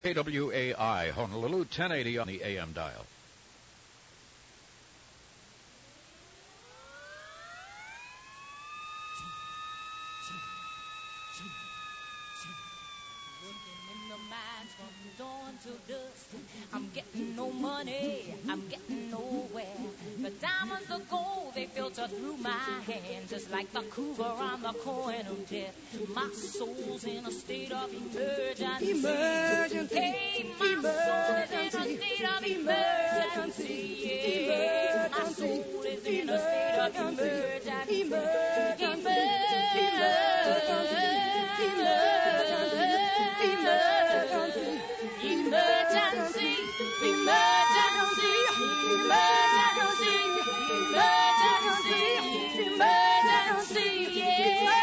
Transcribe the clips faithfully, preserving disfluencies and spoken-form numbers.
K W A I, Honolulu, ten eighty on the A M dial. I'm getting no money, I'm getting nowhere. The diamonds of gold, they filter through my hands, just like the cougar on the coin of death. My soul's in a state of emergency. Emergency. Hey, my emergency. soul is in a state of emergency. Yeah. My soul is in a state of emergency. Emergency. Emergency. Emergency. Emergency. Emergency, emergency, emergency, emergency, yeah.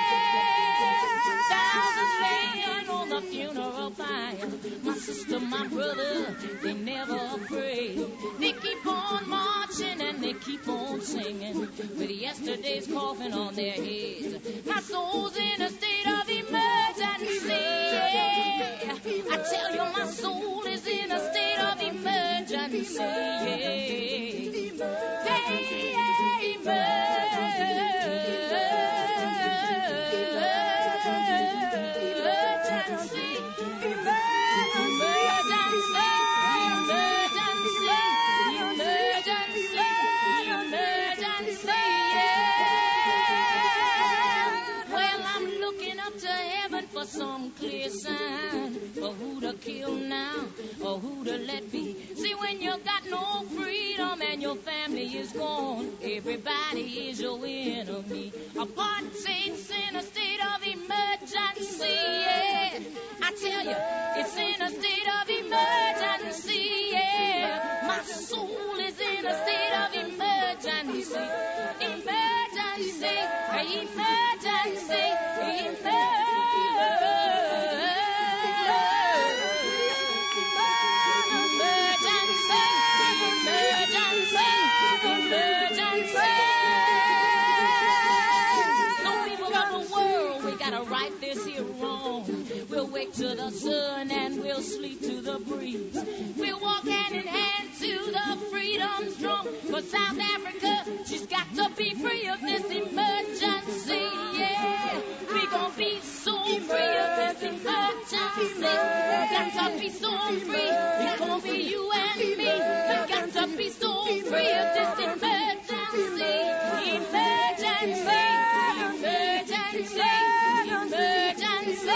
Thousands laying on the funeral pyre. My sister, my brother, they never afraid. They keep on marching and they keep on singing with yesterday's coffin on their heads. My soul's in a state of emergency, yeah. I tell you, my soul is in a state of emergency, yeah. Hey, yeah, emergency, emergency, emergency, emergency, yeah. Well, I'm looking up to heaven for some clear sign for who to kill now or who to let be. See, when you got no freedom and your family is gone, everybody is your enemy. Apartheid's in a state of emergency, yeah. I tell you, it's in a state of emergency, yeah. My soul is in a state of emergency. Emergency, emergency, emergency. We'll wake to the sun and we'll sleep to the breeze. We'll walk hand in hand to the freedom drum. For South Africa, she's got to be free of this emergency, yeah. We gon' be so free of this emergency. We got to be so free. It's gonna be you and me. We got to be so free of this emergency. Emergency. Emergency. Emergency.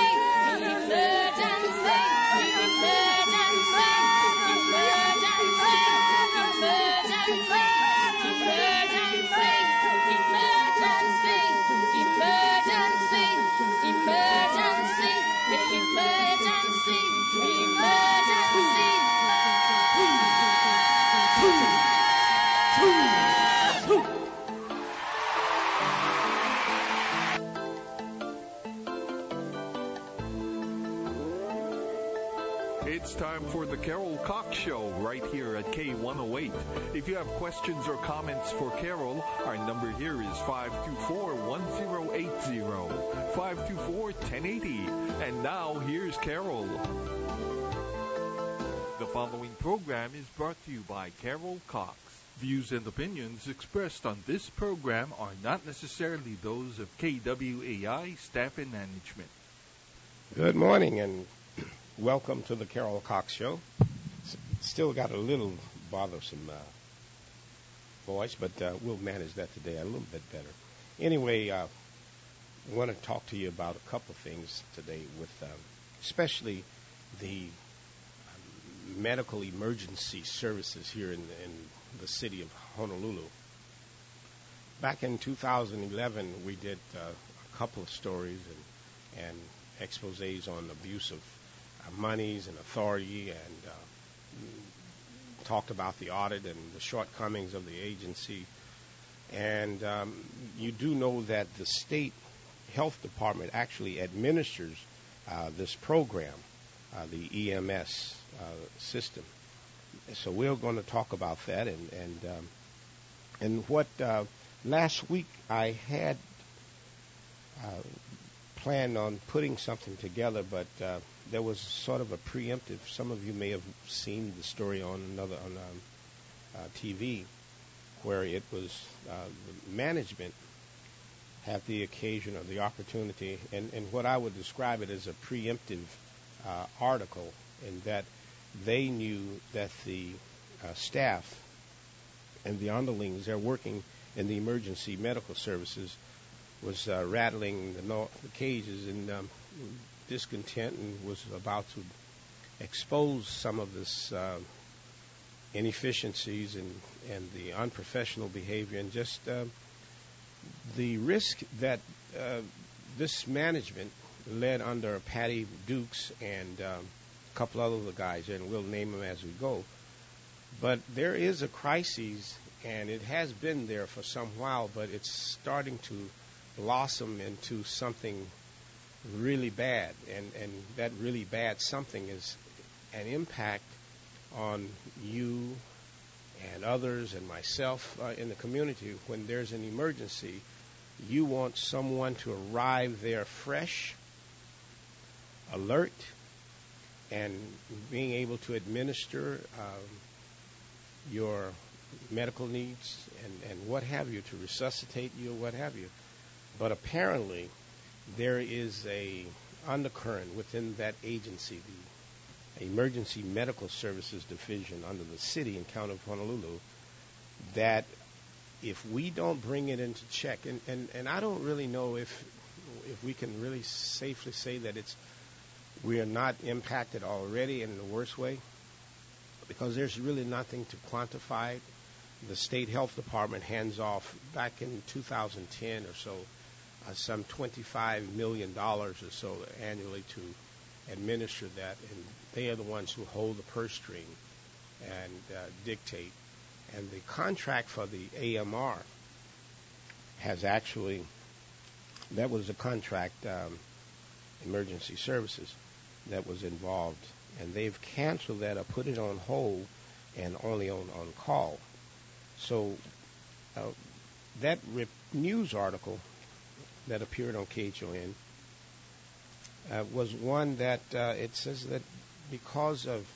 It's time for the Carol Cox Show right here at K one oh eight. If you have questions or comments for Carol, our number here is five two four, one oh eight oh, five two four, one oh eight oh. And now, here's Carol. The following program is brought to you by Carol Cox. Views and opinions expressed on this program are not necessarily those of K W A I staff and management. Good morning and welcome to the Carol Cox Show. S- still got a little bothersome uh, voice, but uh, we'll manage that today a little bit better. Anyway, uh, I want to talk to you about a couple of things today, with um, especially the um, medical emergency services here in, in the city of Honolulu. Back in two thousand eleven, we did uh, a couple of stories and, and exposés on abuse of monies and authority, and uh, talked about the audit and the shortcomings of the agency. And um, you do know that the state health department actually administers uh, this program, uh, the E M S uh, system. So we're going to talk about that. And and, um, and what uh, last week I had uh, planned on putting something together, but uh, there was sort of a preemptive. Some of you may have seen the story on another on um, uh, T V, where it was uh, the management had the occasion or the opportunity, and, and what I would describe it as a preemptive uh, article, in that they knew that the uh, staff and the underlings, they're working in the emergency medical services, was uh, rattling the, no- the cages and um, discontent, and was about to expose some of this uh, inefficiencies and, and the unprofessional behavior, and just uh, the risk that uh, this management led under Patty Dukes and um, a couple other guys, and we'll name them as we go. But there is a crisis, and it has been there for some while, but it's starting to blossom into something really bad. And, and that really bad something is an impact on you and others and myself uh, in the community. When there's an emergency, you want someone to arrive there fresh, alert, and being able to administer um, your medical needs and, and what have you, to resuscitate you or what have you. But apparently there is a undercurrent within that agency, the Emergency Medical Services Division under the city and county of Honolulu, that if we don't bring it into check, and, and, and I don't really know if if we can really safely say that it's we are not impacted already in the worst way, because there's really nothing to quantify. The state health department hands off back in two thousand ten or so uh, some twenty-five million dollars or so annually to administer that, and they are the ones who hold the purse string and uh, dictate. And the contract for the A M R has actually, that was a contract, um, emergency services, that was involved, and they've canceled that or put it on hold and only on, on call. So uh, that rip news article that appeared on K H O N uh, was one that uh, it says that because of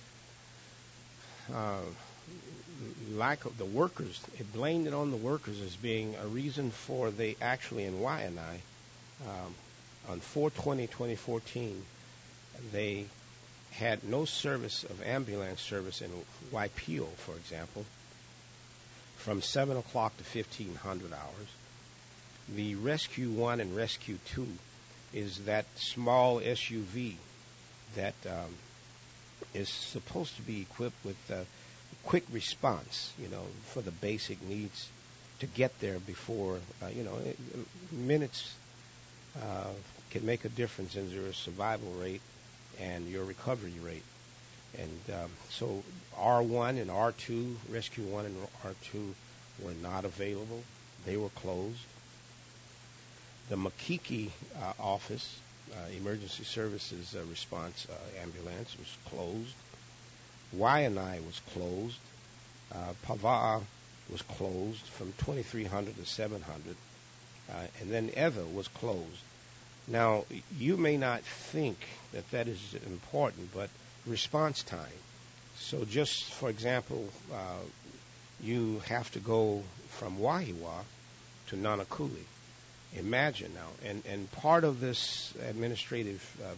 uh, lack of the workers, it blamed it on the workers as being a reason for they actually in Waianae, um, on four twenty twenty fourteen, they had no service of ambulance service in Waipio, for example, from seven o'clock to fifteen hundred hours. The Rescue one and Rescue two is that small S U V that um, is supposed to be equipped with uh, quick response, you know, for the basic needs to get there before, uh, you know, it, minutes uh, can make a difference in your survival rate and your recovery rate. And um, so R one and R two, Rescue one and R two were not available. They were closed. The Makiki uh, office, uh, Emergency Services uh, Response uh, Ambulance, was closed. Waianae was closed. Uh, Pava'a was closed from twenty-three hundred to seven hundred. Uh, and then Ewa was closed. Now, you may not think that that is important, but response time. So just, for example, uh, you have to go from Wahiwa to Nanakuli. Imagine now. And, and part of this administrative uh,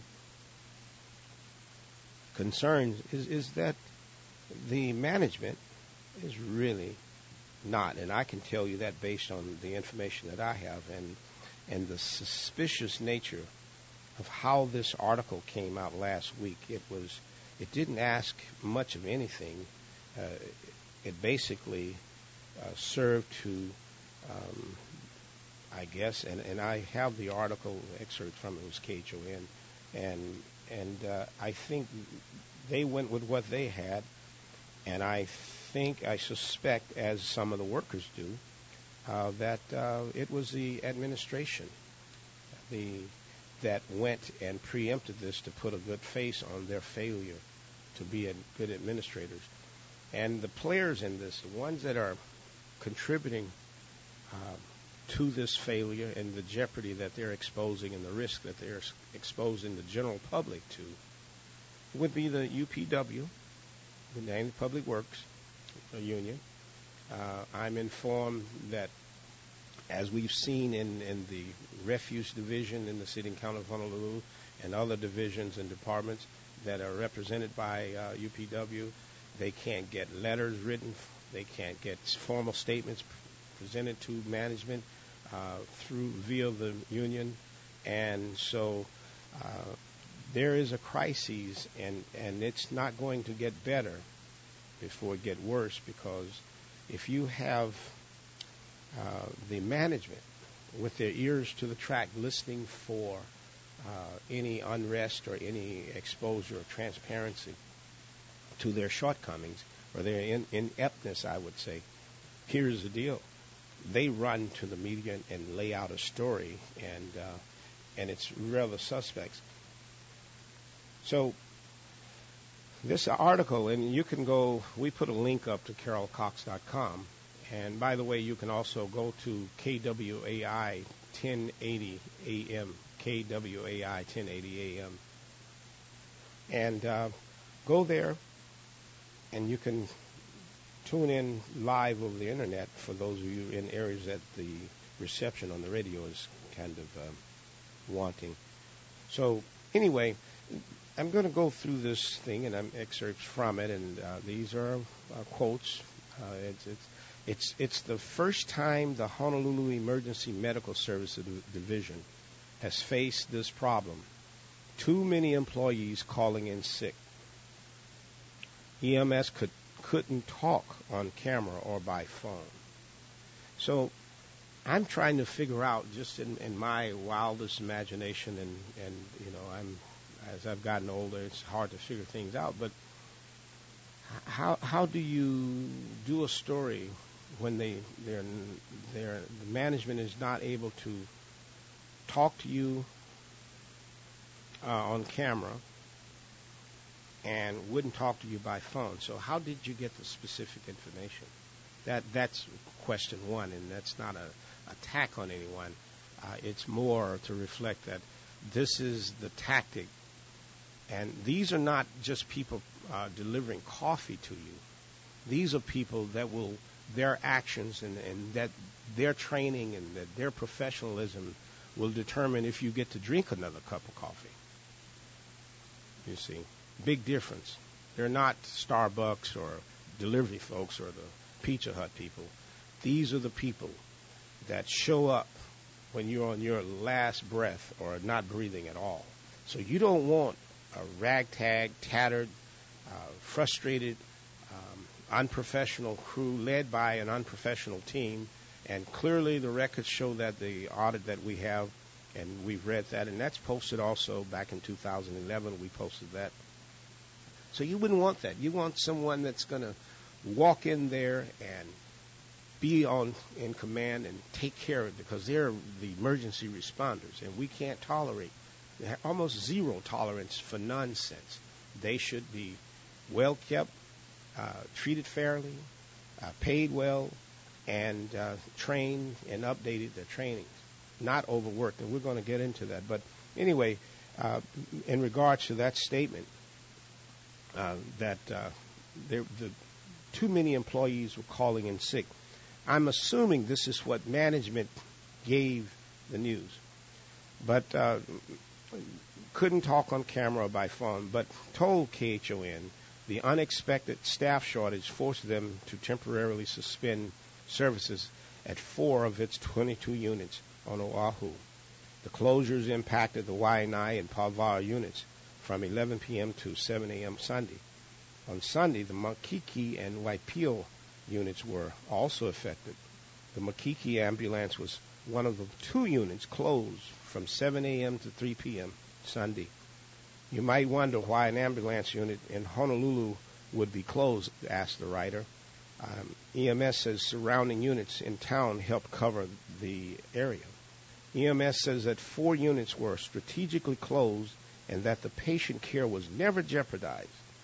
concern is, is that the management is really not, and I can tell you that based on the information that I have and and the suspicious nature of how this article came out last week. It was, it didn't ask much of anything. Uh, it basically uh, served to, um, I guess, and, and I have the article excerpt from it, it was K H O N, and and uh, I think they went with what they had, and I think, I suspect, as some of the workers do, Uh, that uh, it was the administration the that went and preempted this to put a good face on their failure to be a, good administrators. And the players in this, the ones that are contributing uh, to this failure and the jeopardy that they're exposing and the risk that they're s- exposing the general public to would be the U P W, the United Public Works uh, Union. Uh, I'm informed that, as we've seen in, in the refuse division in the city and county of Honolulu and other divisions and departments that are represented by uh, U P W, they can't get letters written, they can't get formal statements presented to management uh, through via the union, and so uh, there is a crisis, and, and it's not going to get better before it get worse, because if you have uh, the management with their ears to the track listening for uh, any unrest or any exposure or transparency to their shortcomings or their in- ineptness, I would say, here's the deal. They run to the media and, and lay out a story, and uh, and it's rather suspect. So this article, and you can go, we put a link up to carol cox dot com, and by the way, you can also go to K W A I ten eighty A M, K W A I ten eighty A M, and uh, go there, and you can tune in live over the internet for those of you in areas that the reception on the radio is kind of um, wanting. So anyway, I'm going to go through this thing, and I'm excerpts from it, and uh, these are uh, quotes. Uh, it's, it's it's it's the first time the Honolulu Emergency Medical Services Division has faced this problem. Too many employees calling in sick. E M S could couldn't talk on camera or by phone. So I'm trying to figure out, just in, in my wildest imagination, and, and you know, I'm as I've gotten older, it's hard to figure things out. But how how do you do a story when they they're they're the management is not able to talk to you uh, on camera and wouldn't talk to you by phone? So how did you get the specific information? That that's question one, and that's not a attack on anyone. Uh, it's more to reflect that this is the tactic, and these are not just people uh, delivering coffee to you. These are people that will, their actions and, and that their training and that their professionalism will determine if you get to drink another cup of coffee. You see, big difference. They're not Starbucks or delivery folks or the Pizza Hut people. These are the people that show up when you're on your last breath or not breathing at all. So you don't want a ragtag, tattered, uh, frustrated, um, unprofessional crew led by an unprofessional team. And clearly the records show that the audit that we have, and we've read that, and that's posted also back in two thousand eleven. We posted that. So you wouldn't want that. You want someone that's going to walk in there and be on in command and take care of it, because they're the emergency responders, and we can't tolerate, almost zero tolerance for nonsense. They should be well kept, uh, treated fairly, uh, paid well, and uh, trained and updated their trainings, not overworked. And we're going to get into that. But anyway, uh, in regards to that statement, uh, that uh, there, the too many employees were calling in sick, I'm assuming this is what management gave the news, but uh, couldn't talk on camera or by phone, but told K H O N the unexpected staff shortage forced them to temporarily suspend services at four of its twenty-two units on Oahu. The closures impacted the Waianae and Pauvara units from eleven p.m. to seven a.m. Sunday. On Sunday, the Makiki and Waipio units were also affected. The Makiki ambulance was one of the two units closed from seven a.m. to three p.m. Sunday. You might wonder why an ambulance unit in Honolulu would be closed, asked the writer. Um, E M S says surrounding units in town helped cover the area. E M S says that four units were strategically closed and that the patient care was never jeopardized.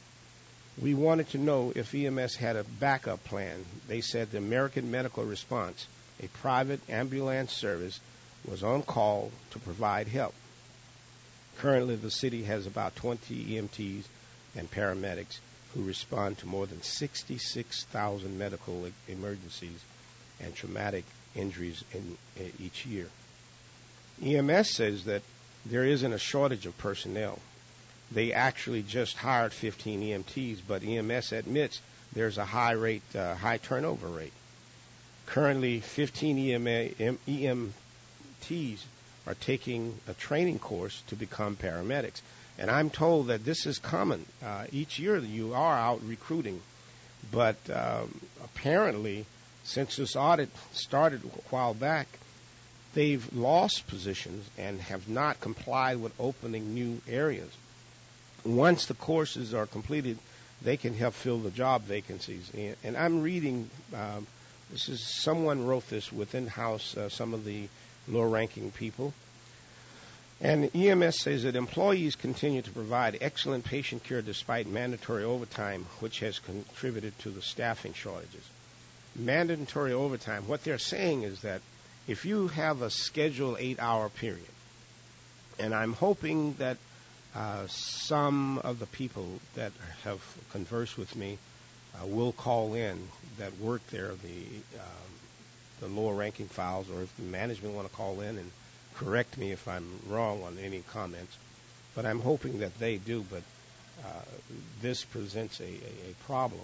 We wanted to know if E M S had a backup plan. They said the American Medical Response a private ambulance service was on call to provide help. Currently, the city has about twenty E M Ts and paramedics who respond to more than sixty-six thousand medical emergencies and traumatic injuries in, in each year. E M S says that there isn't a shortage of personnel. They actually just hired fifteen E M Ts, but E M S admits there's a high rate, uh, high turnover rate. Currently, fifteen E M Ts are taking a training course to become paramedics. And I'm told that this is common. Uh, each year you are out recruiting. But um, apparently, since this audit started a while back, they've lost positions and have not complied with opening new areas. Once the courses are completed, they can help fill the job vacancies. And, and I'm reading, um, this is someone wrote this within house, uh, some of the lower-ranking people. And E M S says that employees continue to provide excellent patient care despite mandatory overtime, which has contributed to the staffing shortages. Mandatory overtime, what they're saying is that if you have a scheduled eight-hour period, and I'm hoping that uh, some of the people that have conversed with me uh, will call in that work there, the um, the lower-ranking files, or if the management want to call in and correct me if I'm wrong on any comments, but I'm hoping that they do. But uh, this presents a, a, a problem.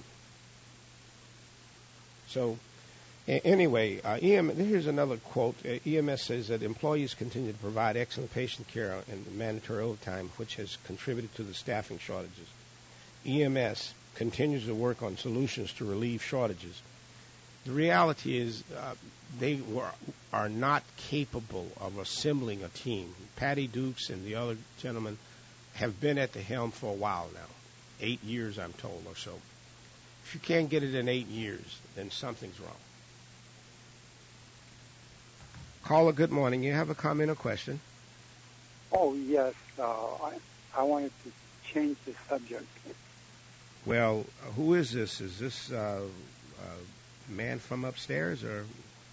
So a- anyway, uh, E M, here's another quote. Uh, E M S says that employees continue to provide excellent patient care and mandatory overtime, which has contributed to the staffing shortages. E M S continues to work on solutions to relieve shortages. The reality is uh, they were, are not capable of assembling a team. Patty Dukes and the other gentlemen have been at the helm for a while now, eight years I'm told or so. If you can't get it in eight years, then something's wrong. Caller, good morning. You have a comment or question? Oh, yes. Uh, I, I wanted to change the subject. Well, who is this? Is this uh, uh, man from upstairs, or?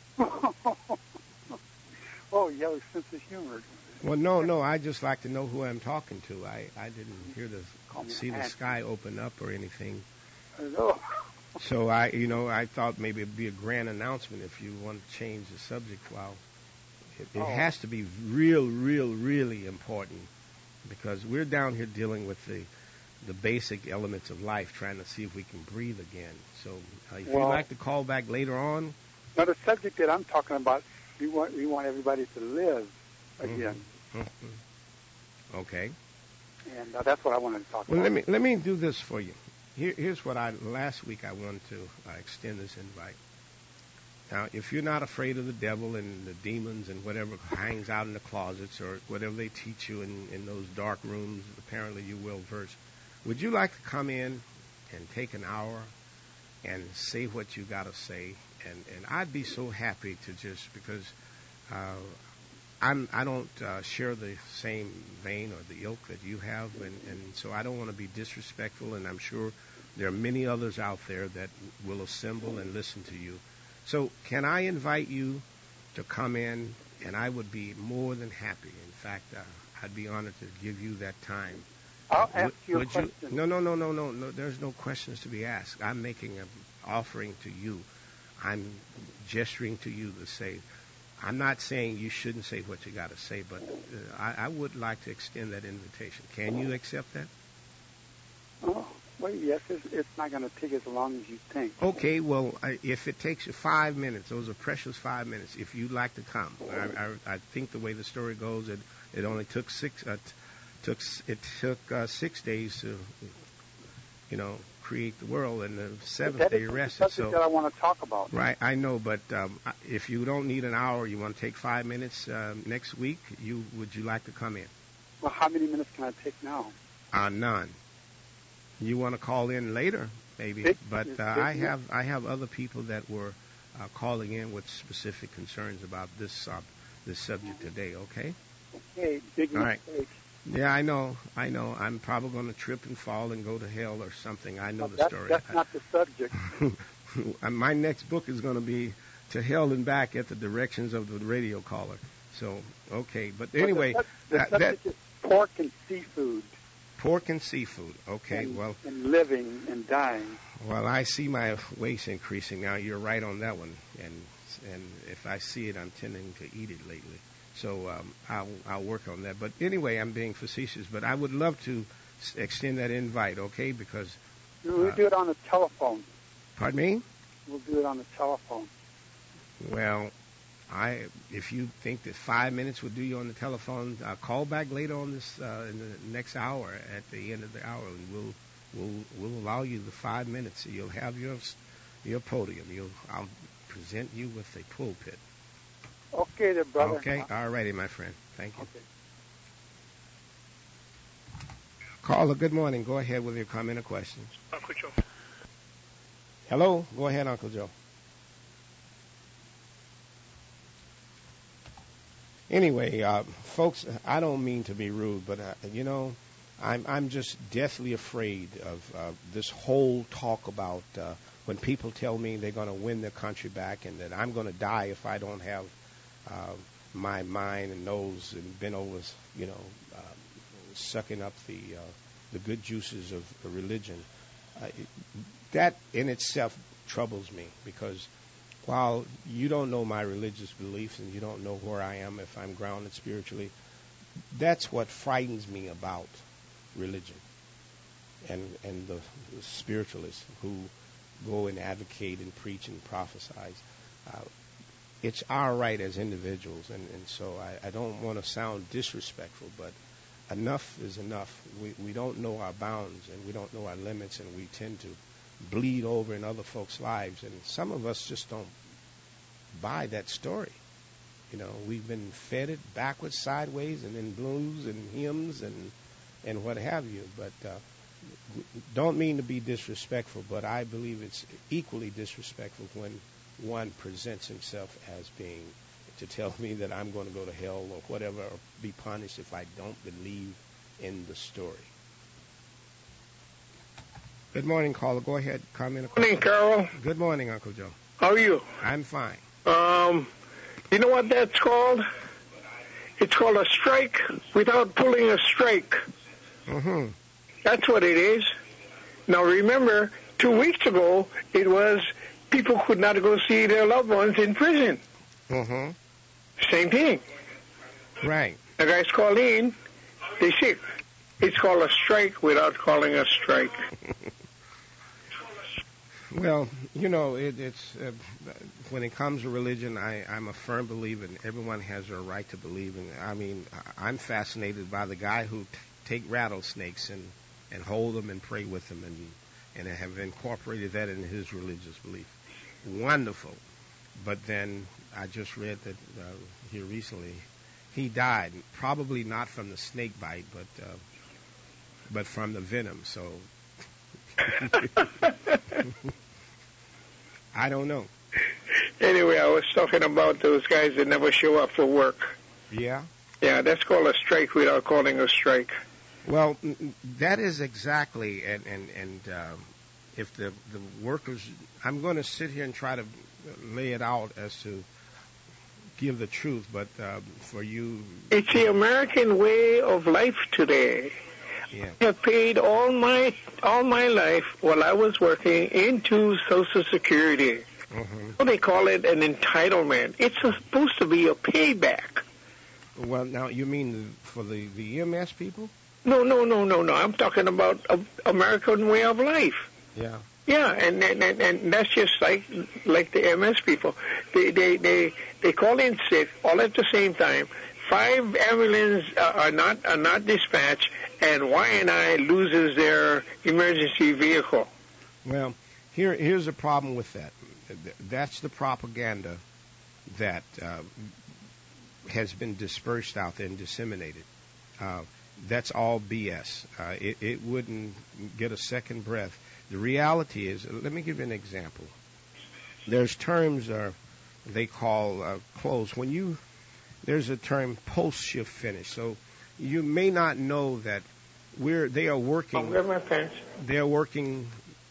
Oh, you have a sense of humor. Well, no, no. I just like to know who I'm talking to. I, I didn't hear the see the sky open up or anything. Hello. So I, you know, I thought maybe it'd be a grand announcement if you want to change the subject. Well, it, it oh. has to be real, real, really important, because we're down here dealing with the the basic elements of life, trying to see if we can breathe again. So uh, if well, you'd like to call back later on. Now, the subject that I'm talking about, we want we want everybody to live again. Mm-hmm. Mm-hmm. Okay. And uh, that's what I wanted to talk well, about. Well, let me let me do this for you. Here, here's what I last week I wanted to uh, extend this invite. Now, if you're not afraid of the devil and the demons and whatever hangs out in the closets or whatever they teach you in, in those dark rooms, apparently you will verse. Would you like to come in and take an hour and say what you got to say? And, and I'd be so happy to just, because uh, I'm, I don't uh, share the same vein or the ilk that you have, and, and so I don't want to be disrespectful, and I'm sure there are many others out there that will assemble and listen to you. So can I invite you to come in, and I would be more than happy. In fact, uh, I'd be honored to give you that time. I'll ask you a would question. You, no, no, no, no, no, no. There's no questions to be asked. I'm making an offering to you. I'm gesturing to you to say, I'm not saying you shouldn't say what you got to say, but uh, I, I would like to extend that invitation. Can you accept that? Oh, well, yes. It's, it's not going to take as long as you think. Okay, well, I, if it takes you five minutes, those are precious five minutes, if you'd like to come. I, I, I think the way the story goes, it, it only took six... Uh, Took it took uh, six days to, you know, create the world, and the seventh day you rested. That's so that I want to talk about. Right, I know, but um, if you don't need an hour, you want to take five minutes uh, next week. You would you like to come in? Well, how many minutes can I take now? Uh, none. You want to call in later, maybe, Big, but uh, big, I yeah. have I have other people that were uh, calling in with specific concerns about this uh, this subject today. Okay. Okay, big All right. mistake. Yeah, I know, I know. I'm probably going to trip and fall and go to hell or something. I know No, the that's, story. That's not the subject. My next book is going to be to hell and back at the directions of the radio caller. So, okay. But anyway. But the, the uh, subject that, is pork and seafood. Pork and seafood. Okay, and, well. And living and dying. Well, I see my weight increasing now. You're right on that one. And and if I see it, I'm tending to eat it lately. So um, I'll, I'll work on that. But anyway, I'm being facetious. But I would love to s- extend that invite, okay? Because... We'll uh, do it on the telephone. Pardon me? We'll do it on the telephone. Well, I if you think that five minutes would do you on the telephone, uh, call back later on this uh, in the next hour at the end of the hour, and we'll we'll we'll allow you the five minutes. You'll have your your podium. You'll I'll present you with a pulpit. Okay, there, brother. Okay, all righty, my friend. Thank you. Okay. Caller, good morning. Go ahead with your comment or questions. Uncle Joe. Hello. Go ahead, Uncle Joe. Anyway, uh, folks, I don't mean to be rude, but uh, you know, I'm I'm just deathly afraid of uh, this whole talk about uh, when people tell me they're going to win their country back and that I'm going to die if I don't have uh, my mind and nose and bent over, you know, uh, sucking up the uh, the good juices of religion. Uh, it, that in itself troubles me because while you don't know my religious beliefs and you don't know where I am if I'm grounded spiritually, that's what frightens me about religion and and the, the spiritualists who go and advocate and preach and prophesy. Uh, it's our right as individuals, and, and so I, I don't want to sound disrespectful, but enough is enough. We we don't know our bounds and we don't know our limits, and we tend to bleed over in other folks' lives, and some of us just don't buy that story. You know, we've been fed it backwards, sideways, and in blues and hymns and and what have you. But uh, don't mean to be disrespectful, but I believe it's equally disrespectful when one presents himself as being to tell me that I'm going to go to hell or whatever, or be punished if I don't believe in the story. Good morning, caller. Go ahead. Comment. Good morning, Carol. Good morning, Uncle Joe. How are you? I'm fine. Um, you know what that's called? It's called a strike without pulling a strike. Mm-hmm. That's what it is. Now, remember, two weeks ago, it was people could not go see their loved ones in prison. Mm-hmm. Same thing. Right. The guys call in, they sick. It's called a strike without calling a strike. Well, you know, it, it's uh, when it comes to religion, I, I'm a firm believer, and everyone has a right to believe in. I mean, I'm fascinated by the guy who t- take rattlesnakes and, and hold them and pray with them, and and have incorporated that in his religious belief. Wonderful. But then I just read that uh, here recently he died, probably not from the snake bite, but uh, but from the venom. So. I don't know. Anyway, I was talking about those guys that never show up for work. Yeah? Yeah, that's called a strike without calling a strike. Well, that is exactly, and, and, and uh, if the, the workers, I'm going to sit here and try to lay it out as to give the truth, but uh, for you... It's the American way of life today. Yeah. I have paid all my all my life while I was working into Social Security. Mm-hmm. Well, they call it an entitlement. It's supposed to be a payback. Well, now, you mean for the, the E M S people? No, no, no, no, no. I'm talking about a American way of life. Yeah. Yeah, and and, and and that's just like like the M S people. They they they they call in sick all at the same time. Five ambulances are not are not dispatched, and Y and I loses their emergency vehicle. Well, here here's a problem with that. That's the propaganda that uh, has been dispersed out there and disseminated. Uh, that's all B S. Uh, it, it wouldn't get a second breath. The reality is, let me give you an example. There's terms uh, they call uh, close. When you There's a term post-shift finish. So you may not know that we're they are working. I'll grab my pants. They're working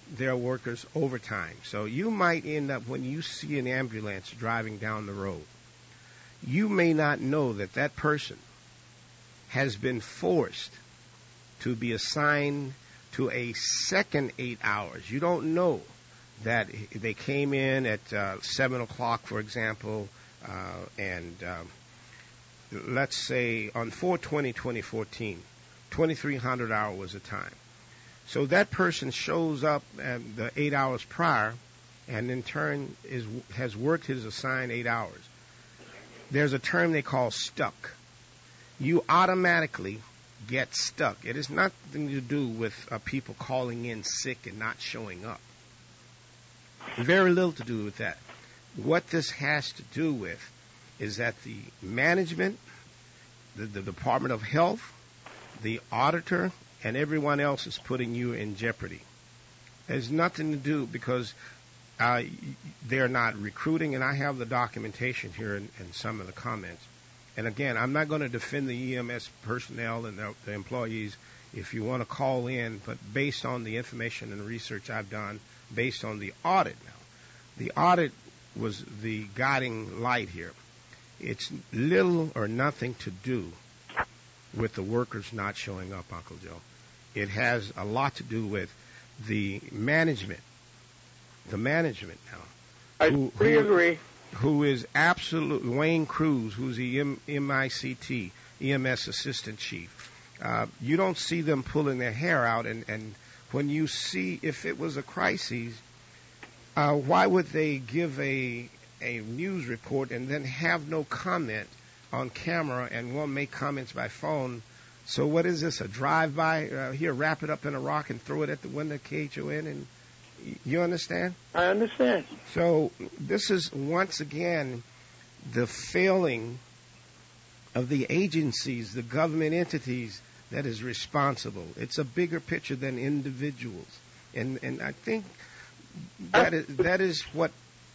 their workers overtime. So you might end up, when you see an ambulance driving down the road, you may not know that that person has been forced to be assigned to a second eight hours. You don't know that they came in at uh, seven o'clock, for example, uh, and um, let's say on four twenty twenty fourteen, twenty-three hundred hour was the time. So that person shows up at the eight hours prior, and in turn is has worked his assigned eight hours. There's a term they call stuck. You automatically get stuck. It has nothing to do with uh, people calling in sick and not showing up. Very little to do with that. What this has to do with is that the management, the, the Department of Health, the auditor, and everyone else is putting you in jeopardy. There's nothing to do because uh, they're not recruiting, and I have the documentation here in, in some of the comments. And again, I'm not going to defend the E M S personnel and the, the employees if you want to call in, but based on the information and research I've done, based on the audit now, the audit was the guiding light here. It's little or nothing to do with the workers not showing up, Uncle Joe. It has a lot to do with the management, the management now. I who, fully who, agree. Who is absolute, Wayne Cruz, who's the M- MICT, E M S assistant chief. Uh, you don't see them pulling their hair out, and, and when you see, if it was a crisis, uh, why would they give a a news report and then have no comment on camera and won't make comments by phone? So what is this, a drive-by? Uh, here, wrap it up in a rock and throw it at the window, K H O N, and you understand? I understand. So this is, once again, the failing of the agencies, the government entities that is responsible. It's a bigger picture than individuals. And and I think that is, that is what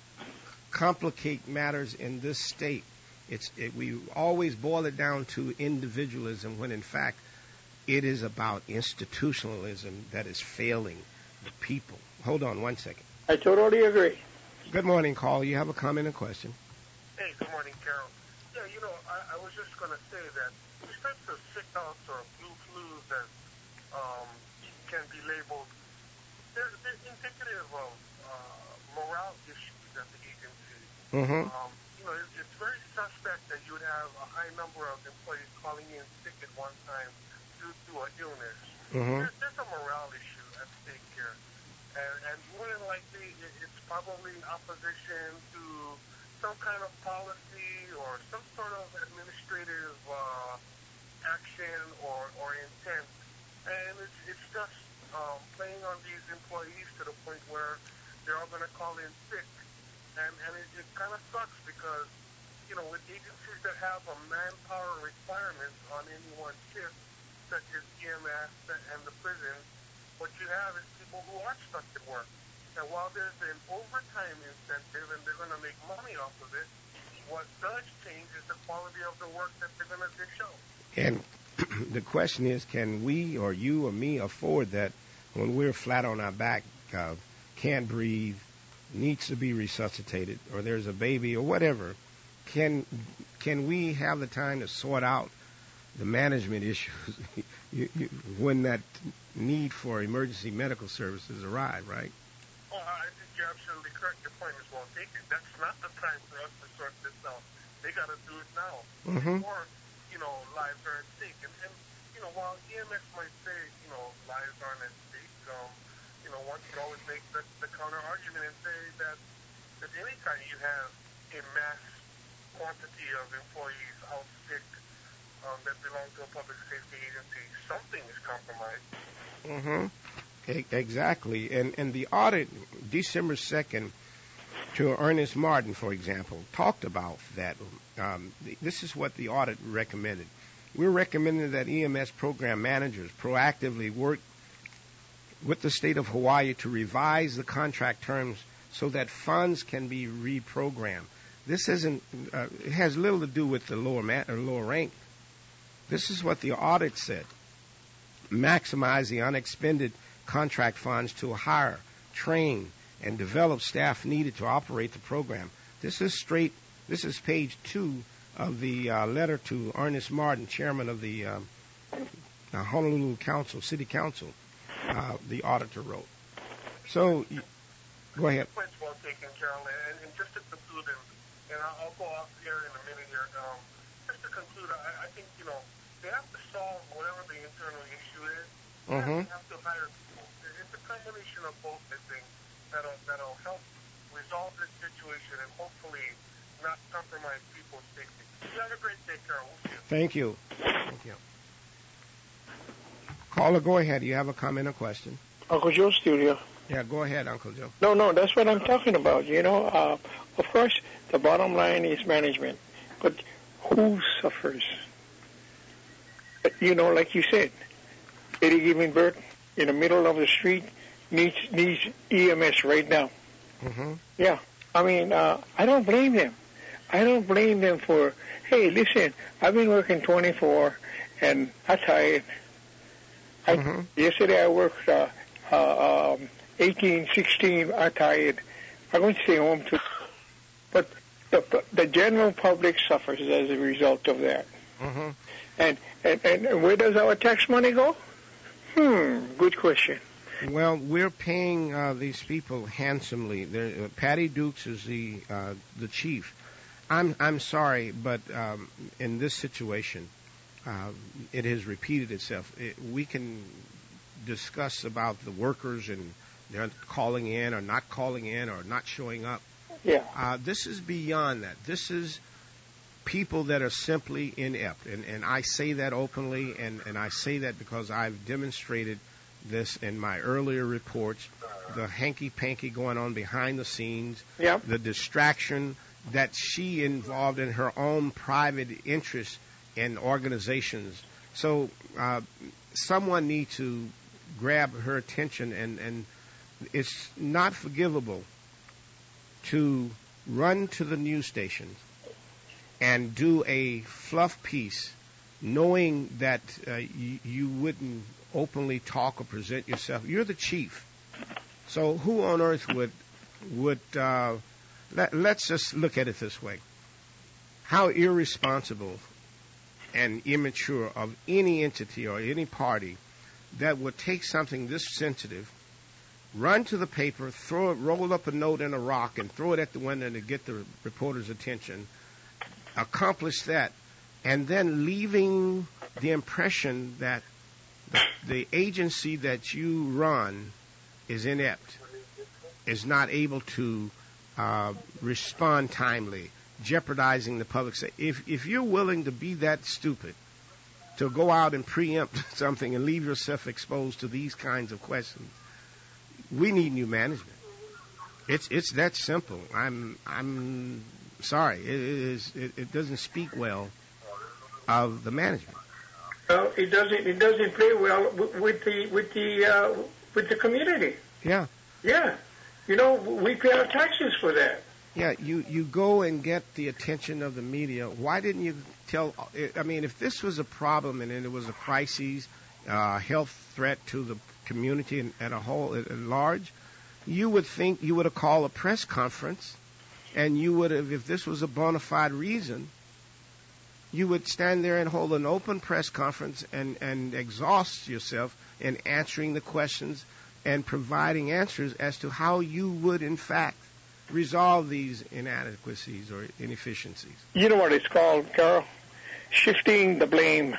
complicate matters in this state. It's it, we always boil it down to individualism when in fact it is about institutionalism that is failing the people. Hold on one second. I totally agree. Good morning, Carl. You have a comment or question? Hey, good morning, Carol. Yeah, you know, I, I was just going to say that these types of sickouts or blue flus that um, can be labeled, they're, they're indicative of uh, morale issues at the agency. Mm-hmm. Um, you know, it, it's very suspect that you would have a high number of employees calling in sick at one time due to an illness. Mm-hmm. There, there's a morale issue at stake here. And, and more than likely, it, it's probably in opposition to some kind of policy or some sort of administrative uh, action or, or intent. And it's, it's just um, playing on these employees to the point where they're all going to call in sick. And, and it, it kind of sucks because, you know, with agencies that have a manpower requirement on any one shift, such as E M S and the prison, what you have is people who are stuck at work. And while there's an overtime incentive and they're going to make money off of it, what does change is the quality of the work that they're going to dish out. And the question is, can we or you or me afford that when we're flat on our back, uh, can't breathe, needs to be resuscitated, or there's a baby or whatever? Can can we have the time to sort out the management issues you, you, when that need for emergency medical services arrive, right? Oh, I think you're absolutely correct. Your point is well taken. That's not the time for us to sort this out. They got to do it now. Mm-hmm. Before, you know, lives are at stake. And, and, you know, while E M S might say, you know, lives aren't at stake, um, you know, one can always make the, the counter-argument and say that, that anytime you have a mass quantity of employees out sick um, that belong to a public safety agency, something is compromised. Mm-hmm. Exactly. And and the audit, December second, to Ernest Martin, for example, talked about that. Um, this is what the audit recommended. We're recommending that E M S program managers proactively work with the state of Hawaii to revise the contract terms so that funds can be reprogrammed. This isn't, uh, it has little to do with the lower ma- or lower rank. This is what the audit said. Maximize the unexpended contract funds to hire train, and develop staff needed to operate the program. This is straight. This is page two of the uh, letter to Ernest Martin, chairman of the um, uh, Honolulu Council, City Council. Uh, the auditor wrote. So, you, go ahead. Points well taken, Carol. And, and just to conclude, and, and I'll, I'll go off here in a minute here. Um, just to conclude, I, I think, you know, they have to solve whatever the internal issue is. Mm-hmm. They have to hire people. It's a combination of both, I think, that'll, that'll help resolve this situation and hopefully not compromise people's safety. You have a great day, Carol. We'll see you. Thank you. Thank you. Caller, go ahead. You have a comment or question? Uncle Joe Studio. Yeah, go ahead, Uncle Joe. No, no, that's what I'm talking about. You know, uh, of course, the bottom line is management. But who suffers? You know, like you said, Eddie Givingberg in the middle of the street needs needs E M S right now. Mm-hmm. Yeah. I mean, uh, I don't blame them. I don't blame them for, hey, listen, I've been working twenty-four and I'm tired. I, Mm-hmm. Yesterday I worked uh, uh, um, eighteen, sixteen, I'm tired. I'm going to stay home too. But the, the general public suffers as a result of that. Mm-hmm. And, and, and where does our tax money go? Hmm, good question. Well, we're paying uh, these people handsomely. They're, uh, Patty Dukes is the uh, the chief. I'm I'm sorry, but um, in this situation, uh, it has repeated itself. It, we can discuss about the workers and they're calling in or not calling in or not showing up. Yeah. Uh, this is beyond that. This is people that are simply inept, and and I say that openly, and and I say that because I've demonstrated this in my earlier reports, the hanky-panky going on behind the scenes, Yeah. the distraction that she involved in her own private interests in organizations. So uh, someone needs to grab her attention, and, and it's not forgivable to run to the news stations and do a fluff piece knowing that uh, you, you wouldn't openly talk or present yourself. You're the chief. So who on earth would, would uh, let, let's just look at it this way. How irresponsible and immature of any entity or any party that would take something this sensitive, run to the paper, throw it, roll up a note in a rock and throw it at the window to get the reporter's attention, accomplish that, and then leaving the impression that the, the agency that you run is inept, is not able to uh, respond timely, jeopardizing the public safety. If, if you're willing to be that stupid, to go out and preempt something and leave yourself exposed to these kinds of questions, we need new management. It's it's that simple. I'm I'm sorry. It is it, it doesn't speak well of the management. Well, it doesn't. It doesn't play well with, with the with the uh, with the community. Yeah. Yeah. You know, we pay our taxes for that. Yeah. You you go and get the attention of the media. Why didn't you tell? I mean, if this was a problem and it was a crisis, uh, health threat to the community at a whole at large, you would think you would have called a press conference, and you would have, if this was a bona fide reason, you would stand there and hold an open press conference and, and exhaust yourself in answering the questions and providing answers as to how you would, in fact, resolve these inadequacies or inefficiencies. You know what it's called, Carol? Shifting the blame.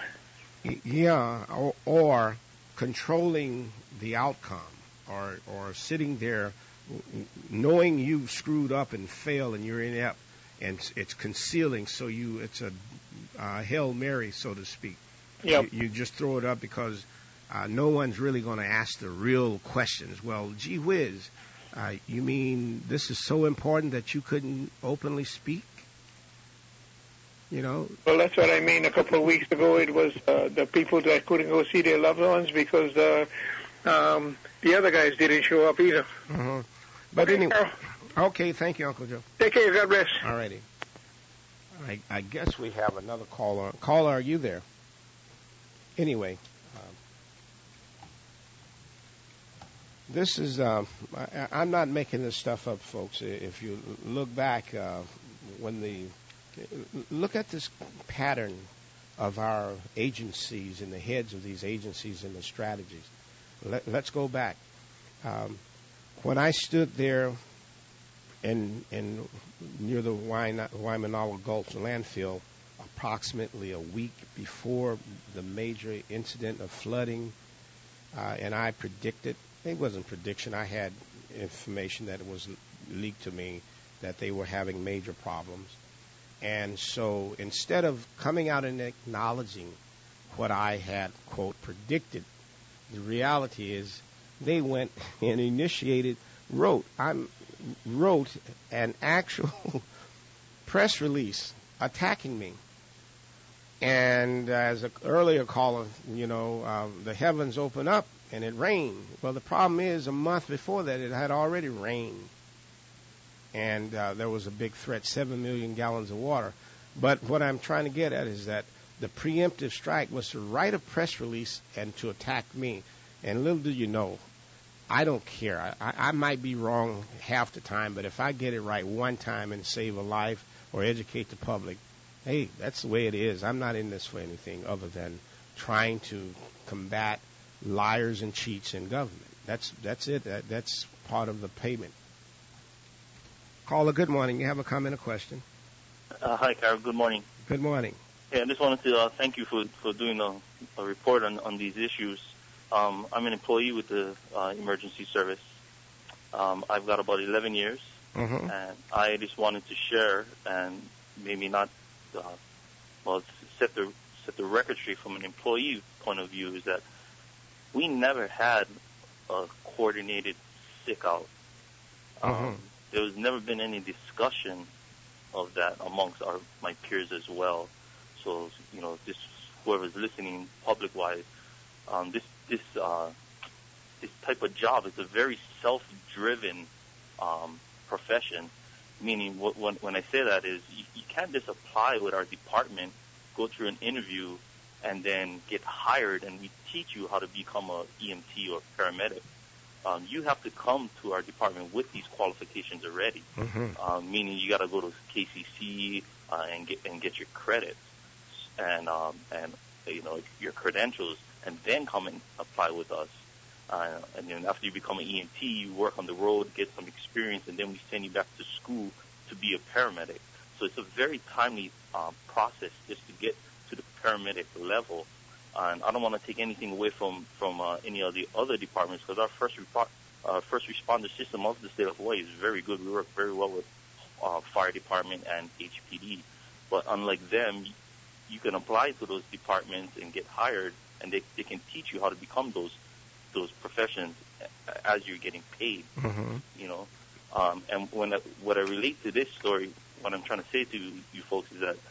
Yeah, or, or controlling the outcome, or or sitting there knowing you've screwed up and failed and you're inept, and it's concealing, so you it's a uh, Hail Mary, so to speak. Yep. You, you just throw it up because uh, no one's really going to ask the real questions. Well, gee whiz, uh, you mean this is so important that you couldn't openly speak? You know? Well, that's what I mean. A couple of weeks ago, it was uh, the people that couldn't go see their loved ones because uh, um, the other guys didn't show up either. Uh-huh. But Okay, anyway, Carol. okay, thank you, Uncle Joe. Take care. God bless. All righty. I, I guess we have another caller. Caller, are you there? Anyway, um, This is, uh, I, I'm not making this stuff up, folks. If you look back, uh, when the, look at this pattern of our agencies and the heads of these agencies and the strategies. Let, let's go back. Um, when I stood there in, in near the Waimanalo Gulch landfill, approximately a week before the major incident of flooding, uh, and I predicted, it wasn't prediction, I had information that it was leaked to me that they were having major problems. And so instead of coming out and acknowledging what I had, quote, predicted, the reality is they went and initiated, wrote, I'm, wrote an actual press release attacking me. And as an earlier caller, you know, um, the heavens opened up and it rained. Well, the problem is a month before that it had already rained. And uh, there was a big threat, seven million gallons of water. But what I'm trying to get at is that the preemptive strike was to write a press release and to attack me. And little do you know, I don't care. I, I might be wrong half the time, but if I get it right one time and save a life or educate the public, hey, that's the way it is. I'm not in this for anything other than trying to combat liars and cheats in government. That's that's it. That, that's part of the payment. Caller, good morning. You have a comment or question? Uh, hi, Carol. Good morning. Good morning. Yeah, I just wanted to uh, thank you for, for doing a, a report on, on these issues. Um, I'm an employee with the uh, emergency service. Um, I've got about eleven years, mm-hmm. and I just wanted to share and maybe not, uh, well, set the set the record straight from an employee point of view is that we never had a coordinated sick out. Um, mm-hmm. There was never been any discussion of that amongst our my peers as well. So, you know, this whoever's listening public-wise, um, this this uh, this type of job is a very self-driven um, profession. Meaning, what, when when I say that is, you, you can't just apply with our department, go through an interview, and then get hired, and we teach you how to become a E M T or paramedic. Um, you have to come to our department with these qualifications already. Mm-hmm. Um, meaning you got to go to K C C uh, and get and get your credits and um, and you know your credentials, and then come and apply with us. Uh, and then after you become an E M T, you work on the road, get some experience, and then we send you back to school to be a paramedic. So it's a very timely um, process just to get to the paramedic level. And I don't want to take anything away from from uh, any of the other departments, because our first report, uh, first responder system of the state of Hawaii is very good. We work very well with uh, fire department and H P D. But unlike them, you can apply to those departments and get hired, and they they can teach you how to become those those professions as you're getting paid. Mm-hmm. You know, um, and when I, what I relate to this story, what I'm trying to say to you folks is that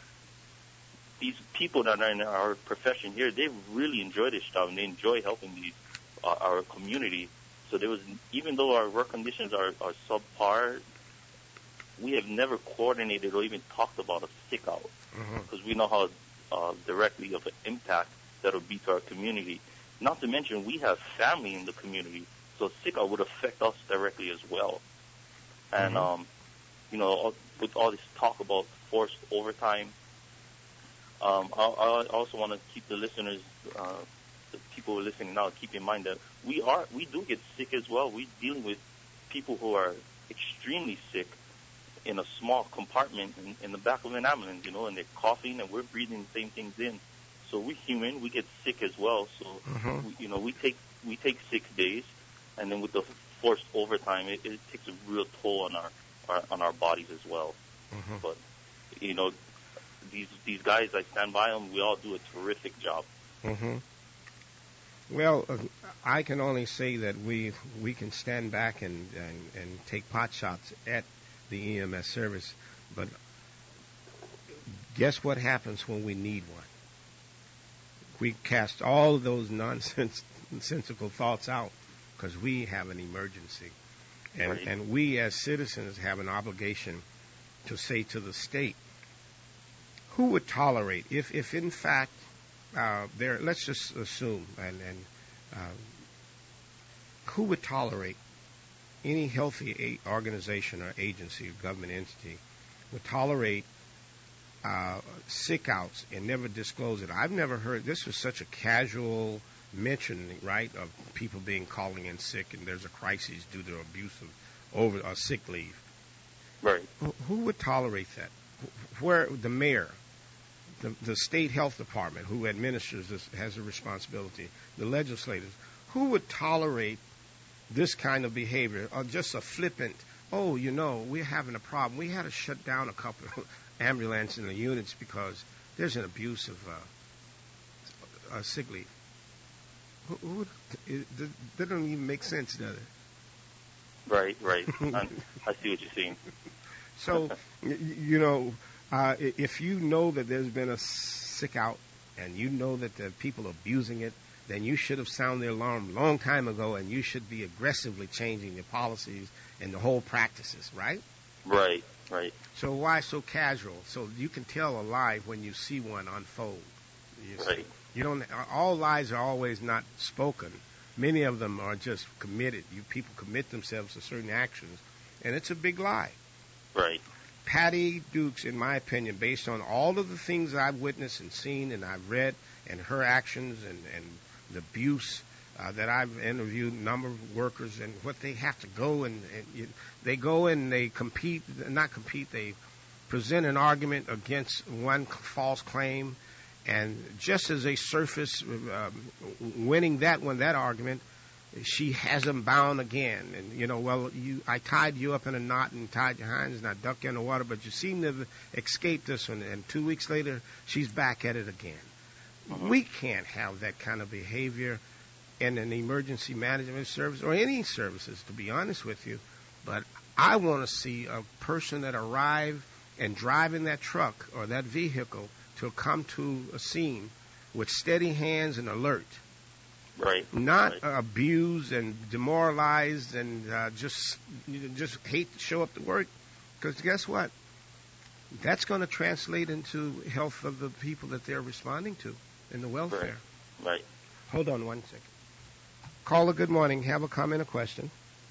these people that are in our profession here, they really enjoy this job and they enjoy helping these uh, our community. So there was, even though our work conditions are, are subpar, we have never coordinated or even talked about a sick out, because mm-hmm. we know how uh, directly of an impact that'll be to our community. Not to mention, we have family in the community, so sick out would affect us directly as well. And mm-hmm. um, you know, with all this talk about forced overtime. Um, I, I also want to keep the listeners, uh, the people who are listening now, keep in mind that we are, we do get sick as well. We're dealing with people who are extremely sick in a small compartment in, in the back of an ambulance, you know, and they're coughing and we're breathing the same things in. So we're human. We get sick as well. So, mm-hmm. we, you know, we take we take six days, and then with the forced overtime, it, it takes a real toll on our, our on our bodies as well. Mm-hmm. But, you know, These these guys, I stand by them. We all do a terrific job. Mm-hmm. Well, uh, I can only say that we we can stand back and, and, and take pot shots at the E M S service, but guess what happens when we need one? We cast all of those nonsensical thoughts out because we have an emergency, and Right. and we as citizens have an obligation to say to the state, who would tolerate if, if in fact, uh, there? Let's just assume, and, and uh, who would tolerate any healthy a- organization or agency or government entity would tolerate uh, sick outs and never disclose it? I've never heard this was such a casual mention, right, of people being calling in sick and there's a crisis due to abuse of over or sick leave. Right. Who, who would tolerate that? Where the mayor, the, the state health department, who administers this, has a responsibility, the legislators, who would tolerate this kind of behavior, or just a flippant, oh, you know, we're having a problem. We had to shut down a couple of ambulance in the units because there's an abuse of uh, uh, sick leave. Who, who would, it, that doesn't even make sense, does it? Right, right. I, I see what you're saying. So, you know, uh, if you know that there's been a sick out and you know that the people are abusing it, then you should have sounded the alarm a long time ago, and you should be aggressively changing your policies and the whole practices, right? Right, right. So why so casual? So you can tell a lie when you see one unfold. You see. Right. You don't. All lies are always not spoken. Many of them are just committed. You people commit themselves to certain actions, and it's a big lie. Right. Patty Dukes, in my opinion, based on all of the things I've witnessed and seen and I've read, and her actions and, and the abuse uh, that I've interviewed, a number of workers, and what they have to go and, and you, they go and they compete, not compete, they present an argument against one false claim, and just as they surface um, winning that one, that argument, she has them bound again. And, you know, well, you, I tied you up in a knot and tied your hands and I ducked you in the water, but you seem to have escaped this one. And two weeks later, she's back at it again. Mm-hmm. We can't have that kind of behavior in an emergency management service or any services, to be honest with you. But I want to see a person that arrived and driving that truck or that vehicle to come to a scene with steady hands and alert. Right. Not right. Uh, abused and demoralized and uh, just you know, just hate to show up to work. Because guess what? That's going to translate into health of the people that they're responding to and the welfare. Right. right. Hold on one second. Caller, good morning. Have a comment or question?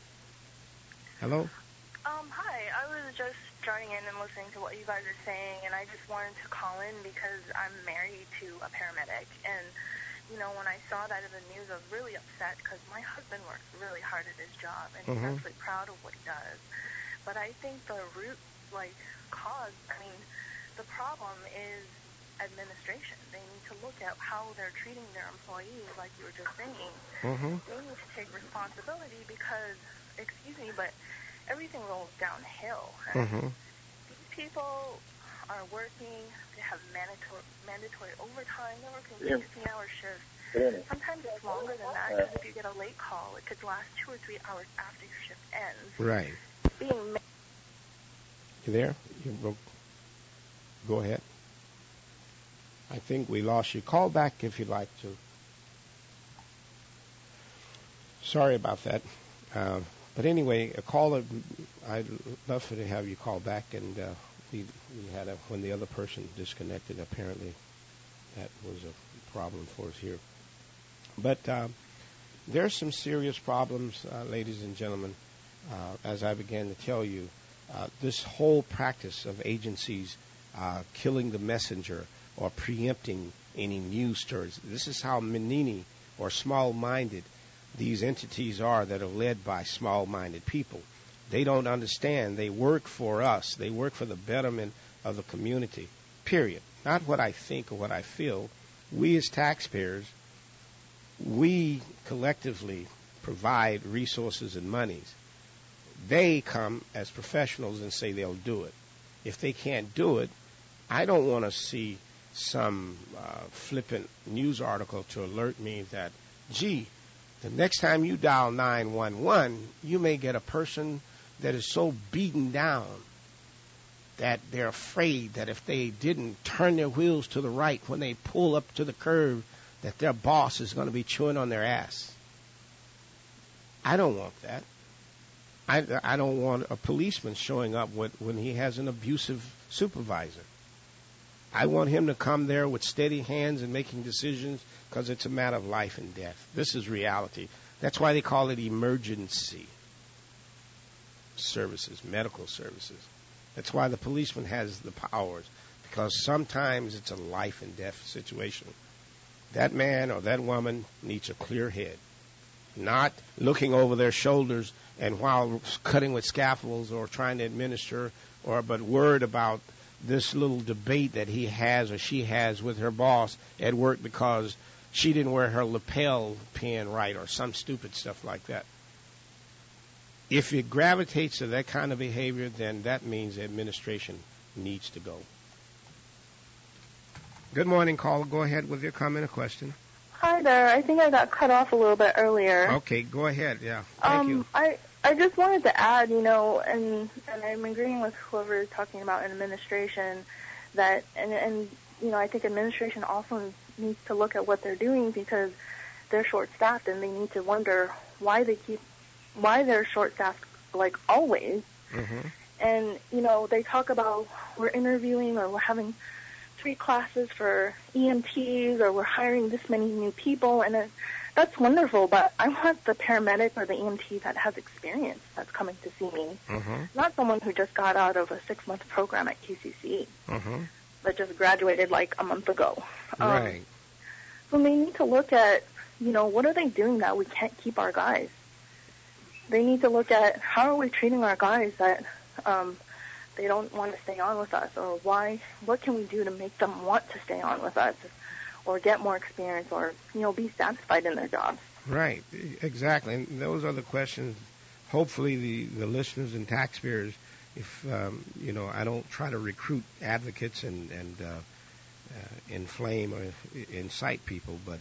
Hello? Um, hi. I was just joining in and listening to what you guys are saying, and I just wanted to call in because I'm married to a paramedic. And, you know, when I saw that in the news, I was really upset because my husband works really hard at his job, and he's Mhm. actually proud of what he does. But I think the root, like, cause, I mean, the problem is administration. They need to look at how they're treating their employees, like you were just saying. Mhm. They need to take responsibility because, excuse me, but everything rolls downhill. And Mhm. these people are working, they have mandatory, mandatory overtime, they're working sixteen-hour shifts. Sometimes it's longer than that, because if you get a late call, it could last two or three hours after your shift ends. Right. Being ma- You there? You broke. Go ahead. I think we lost you. Call back if you'd like to. Sorry about that. Uh, but anyway, a caller, I'd love for to have you call back. And uh, we, we had a, when the other person disconnected, apparently that was a problem for us here. But uh, there are some serious problems, uh, ladies and gentlemen, uh, as I began to tell you. Uh, this whole practice of agencies uh, killing the messenger or preempting any news stories. This is how Menini or small-minded these entities are that are led by small-minded people. They don't understand. They work for us. They work for the betterment of the community, period. Not what I think or what I feel. We as taxpayers, we collectively provide resources and monies. They come as professionals and say they'll do it. If they can't do it, I don't want to see some uh, flippant news article to alert me that, gee, the next time you dial nine one one, you may get a person that is so beaten down that they're afraid that if they didn't turn their wheels to the right when they pull up to the curb, that their boss is going to be chewing on their ass. I don't want that. I, I don't want a policeman showing up with, when he has an abusive supervisor. I want him to come there with steady hands and making decisions because it's a matter of life and death. This is reality. That's why they call it emergency services, medical services. That's why the policeman has the powers, because sometimes it's a life and death situation. That man or that woman needs a clear head, not looking over their shoulders and while cutting with scaffolds or trying to administer, or but worried about this little debate that he has or she has with her boss at work because she didn't wear her lapel pin right or some stupid stuff like that. If it gravitates to that kind of behavior, then that means the administration needs to go. Good morning, caller. Go ahead with your comment or question. Hi there. I think I got cut off a little bit earlier. Okay, go ahead. Yeah, thank um, you. I I just wanted to add, you know, and and I'm agreeing with whoever is talking about administration, that and and you know I think administration also needs to look at what they're doing, because they're short-staffed and they need to wonder why they keep why they're short-staffed like always. Mm-hmm. And you know they talk about we're interviewing or we're having three classes for E M Ts or we're hiring this many new people, and it, that's wonderful, but I want the paramedic or the E M T that has experience that's coming to see me, mm-hmm. not someone who just got out of a six-month program at K C C, mm-hmm. that just graduated like a month ago. Um, right. So they need to look at, you know, what are they doing that we can't keep our guys? They need to look at how are we treating our guys that um, they don't want to stay on with us, or why, what can we do to make them want to stay on with us, or get more experience, or, you know, be satisfied in their jobs. Right, exactly. And those are the questions, hopefully, the, the listeners and taxpayers, if, um, you know, I don't try to recruit advocates and, and uh, uh, inflame or incite people, but,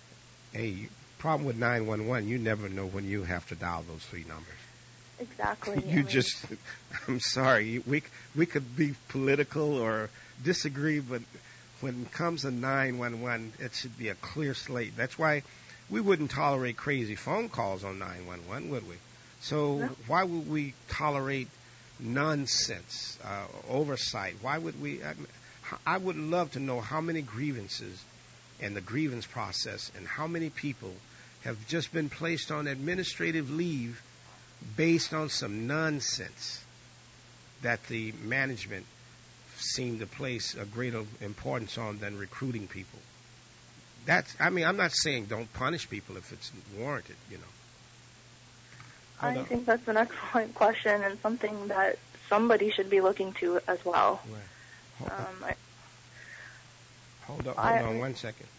hey, problem with nine one one, you never know when you have to dial those three numbers. Exactly. You I mean, just, I'm sorry, we we could be political or disagree, but when it comes to nine one one, it should be a clear slate. That's why we wouldn't tolerate crazy phone calls on nine one one, would we? So no. Why would we tolerate nonsense, uh, oversight? Why would we? I, I would love to know how many grievances and the grievance process and how many people have just been placed on administrative leave based on some nonsense that the management seemed to place a greater importance on than recruiting people. That's, I mean, I'm not saying don't punish people if it's warranted, you know. Hold I on. think that's an excellent question and something that somebody should be looking to as well. Right. Hold, Um, I, hold on, hold I, on one second.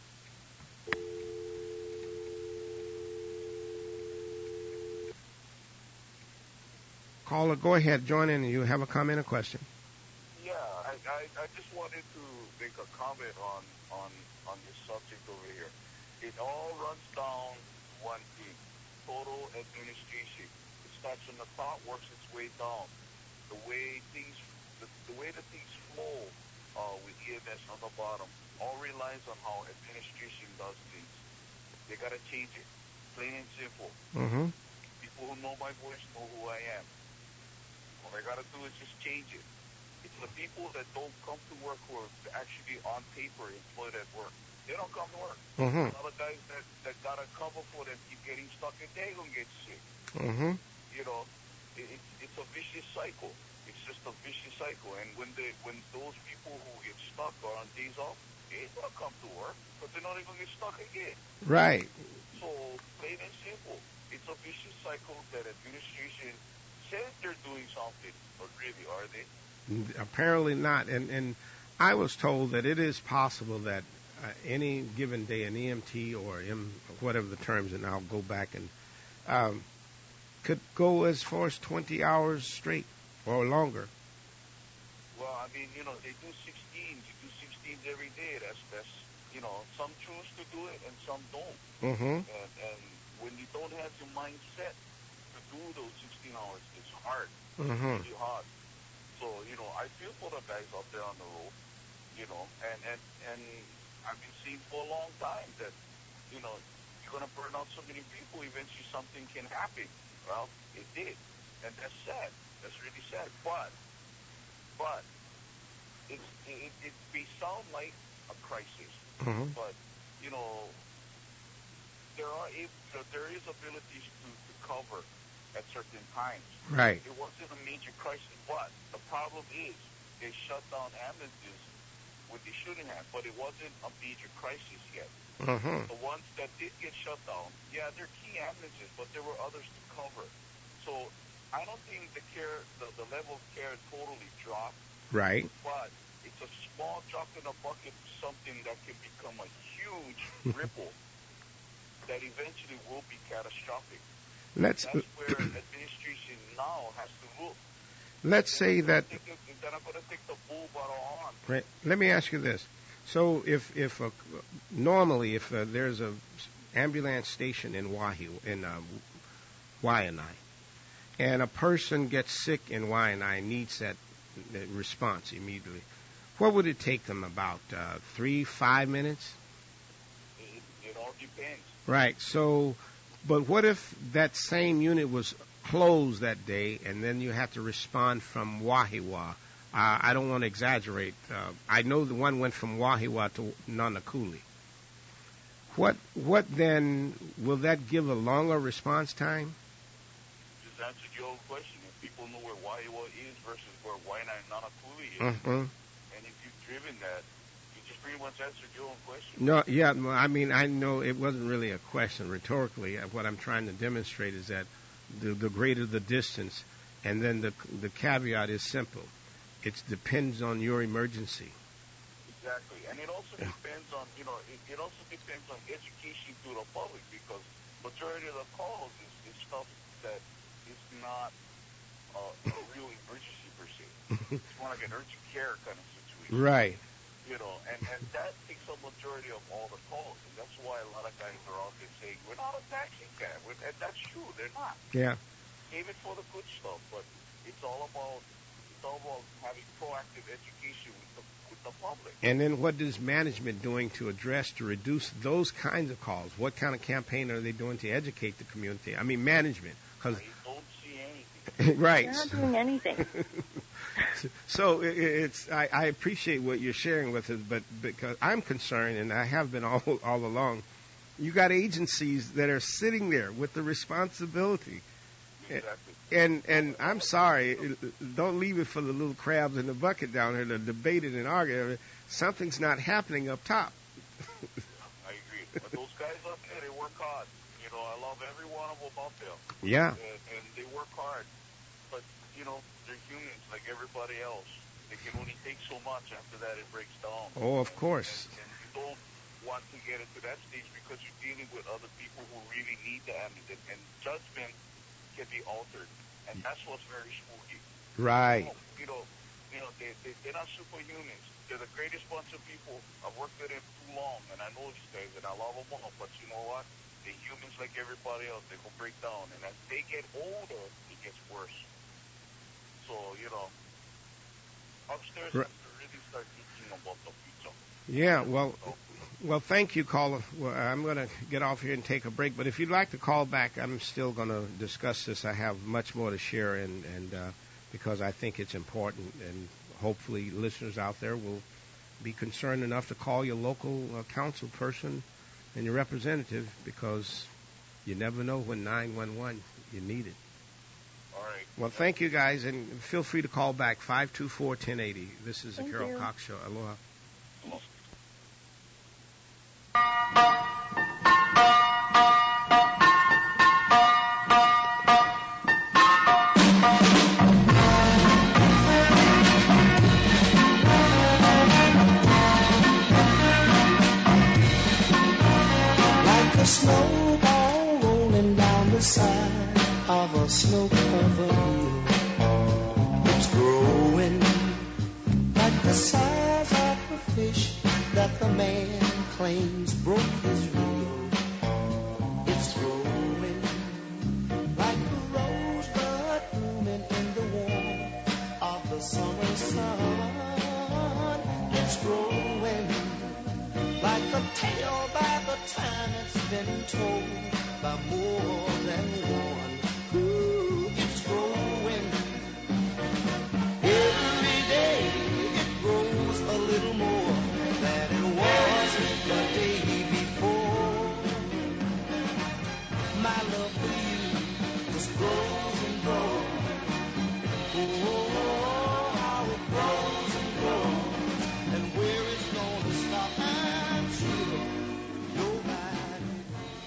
Caller, go ahead, join in, and you have a comment or question. Yeah, I, I, I just wanted to make a comment on, on, on this subject over here. It all runs down one thing, total administration. It starts from the top, works its way down. The way things, the, the way that things flow uh, with E M S on the bottom all relies on how administration does things. They got to change it, plain and simple. Mm-hmm. People who know my voice know who I am. All I got to do is just change it. It's the people that don't come to work who are actually on paper employed at work. They don't come to work. Mm-hmm. A lot of guys that, that got a cover for them keep getting stuck and they're going to get sick. Mm-hmm. You know, it, it, it's a vicious cycle. It's just a vicious cycle. And when they, when those people who get stuck are on days off, they ain't going to come to work, but they're not even going to get stuck again. Right. So, plain and simple, it's a vicious cycle that administration says they're doing something, but really, are they? Apparently not. And and I was told that it is possible that uh, any given day an E M T or M, whatever the terms, and I'll go back and um, could go as far as twenty hours straight or longer. Well, I mean, you know, they do sixteens. You do sixteens every day. That's that's you know, some choose to do it and some don't. Mm-hmm. And and when you don't have your mind set to do those sixteen hours, it's hard. Mm-hmm. It's really hard. So, you know, I feel for the guys out there on the road, you know, and, and, and I've been seeing for a long time that, you know, you're going to burn out so many people, eventually something can happen. Well, it did. And that's sad. That's really sad. But, but, it's, it, it may sound like a crisis, Mm-hmm. but, you know, there are ab- there is abilities to, to cover at certain times. Right. It wasn't a major crisis, but the problem is they shut down ambulances when they shouldn't have, but it wasn't a major crisis yet. Mm-hmm. The ones that did get shut down, yeah, they're key ambulances, but there were others to cover. So I don't think the care, the, the level of care totally dropped. Right. But it's a small drop in a bucket to something that can become a huge ripple that eventually will be catastrophic. Let's, That's where administration now has to look. Let's say that. They're not going to take the bull by the horn. Right. Let me ask you this. So if if uh, normally if uh, there's a ambulance station in Wahi in uh, Waianae, and a person gets sick in Waianae and needs that uh, response immediately, what would it take them? About uh, three, five minutes? It, it all depends. Right. So, but what if that same unit was closed that day, and then you have to respond from Wahiwa? Uh, I don't want to exaggerate. Uh, I know the one went from Wahiwa to Nanakuli. What what then, will that give a longer response time? Just answered your own question. If people know where Wahiwa is versus where Waianae and Nanakuli is, Mm-hmm. and if you've driven that, you just pretty much answered your own question. No, yeah, well, I mean, I know it wasn't really a question rhetorically. Uh, What I'm trying to demonstrate is that the, the greater the distance, and then the the caveat is simple. It depends on your emergency. Exactly. And it also depends on, you know, it, it also depends on education to the public, because majority of the calls is, is stuff that is not uh, a real emergency per se. It's more like an urgent care kind of situation. Right. You know, and, and that takes a majority of all the calls. And that's why a lot of guys are out there saying, we're not a taxi cab. We're, and that's true. They're not. Yeah. Even for the good stuff. But it's all about It's all about having proactive education with the, with the public. And then what is management doing to address, to reduce those kinds of calls? What kind of campaign are they doing to educate the community? I mean, management. Cause I don't see anything. Right. They're not doing anything. So it, it's I, I appreciate what you're sharing with us, but because I'm concerned, and I have been all all along, you got agencies that are sitting there with the responsibility. Exactly. And and I'm sorry, don't leave it for the little crabs in the bucket down here to debate it and argue. Something's not happening up top. I agree. But those guys up there, they work hard. You know, I love every one of them out there. Yeah. And, and they work hard. But, you know, they're humans like everybody else. They can only take so much. After that, it breaks down. Oh, of course. And, and you don't want to get into that stage because you're dealing with other people who really need the ambulance. And judgment can be altered, and that's what's very spooky. Right. You know, you know, they, they they're not superhumans. They're the greatest bunch of people. I've worked with them too long, and I know these guys, and I love them all. But you know what? They're humans like everybody else. They will break down, and as they get older, it gets worse. So you know, upstairs Right. has to really start thinking about the future. Yeah. Well. Well, thank you, caller. Well, I'm going to get off here and take a break. But if you'd like to call back, I'm still going to discuss this. I have much more to share, and, and uh, because I think it's important, and hopefully listeners out there will be concerned enough to call your local uh, council person and your representative, because you never know when nine one one you need it. All right. Well, thank you, guys, and feel free to call back, five two four, one zero eight zero. This is the Thank Carol you. Cox Show. Aloha. Like a snowball rolling down the side of a snow-covered hill. It's growing like the size of a fish that the man claims broke his reel. It's growing like a rosebud blooming in the warmth of the summer sun. It's growing like a tale by the time it's been told by more than one. Ooh, Oh, how it grows and grows, and where it's gonna stop, I'm sure nobody.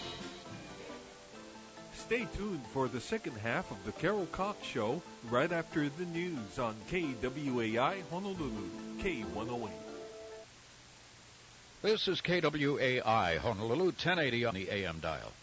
Stay tuned for the second half of the Carol Cox Show right after the news on K W A I Honolulu, K one oh eight. This is K W A I Honolulu, ten eighty on the A M dial.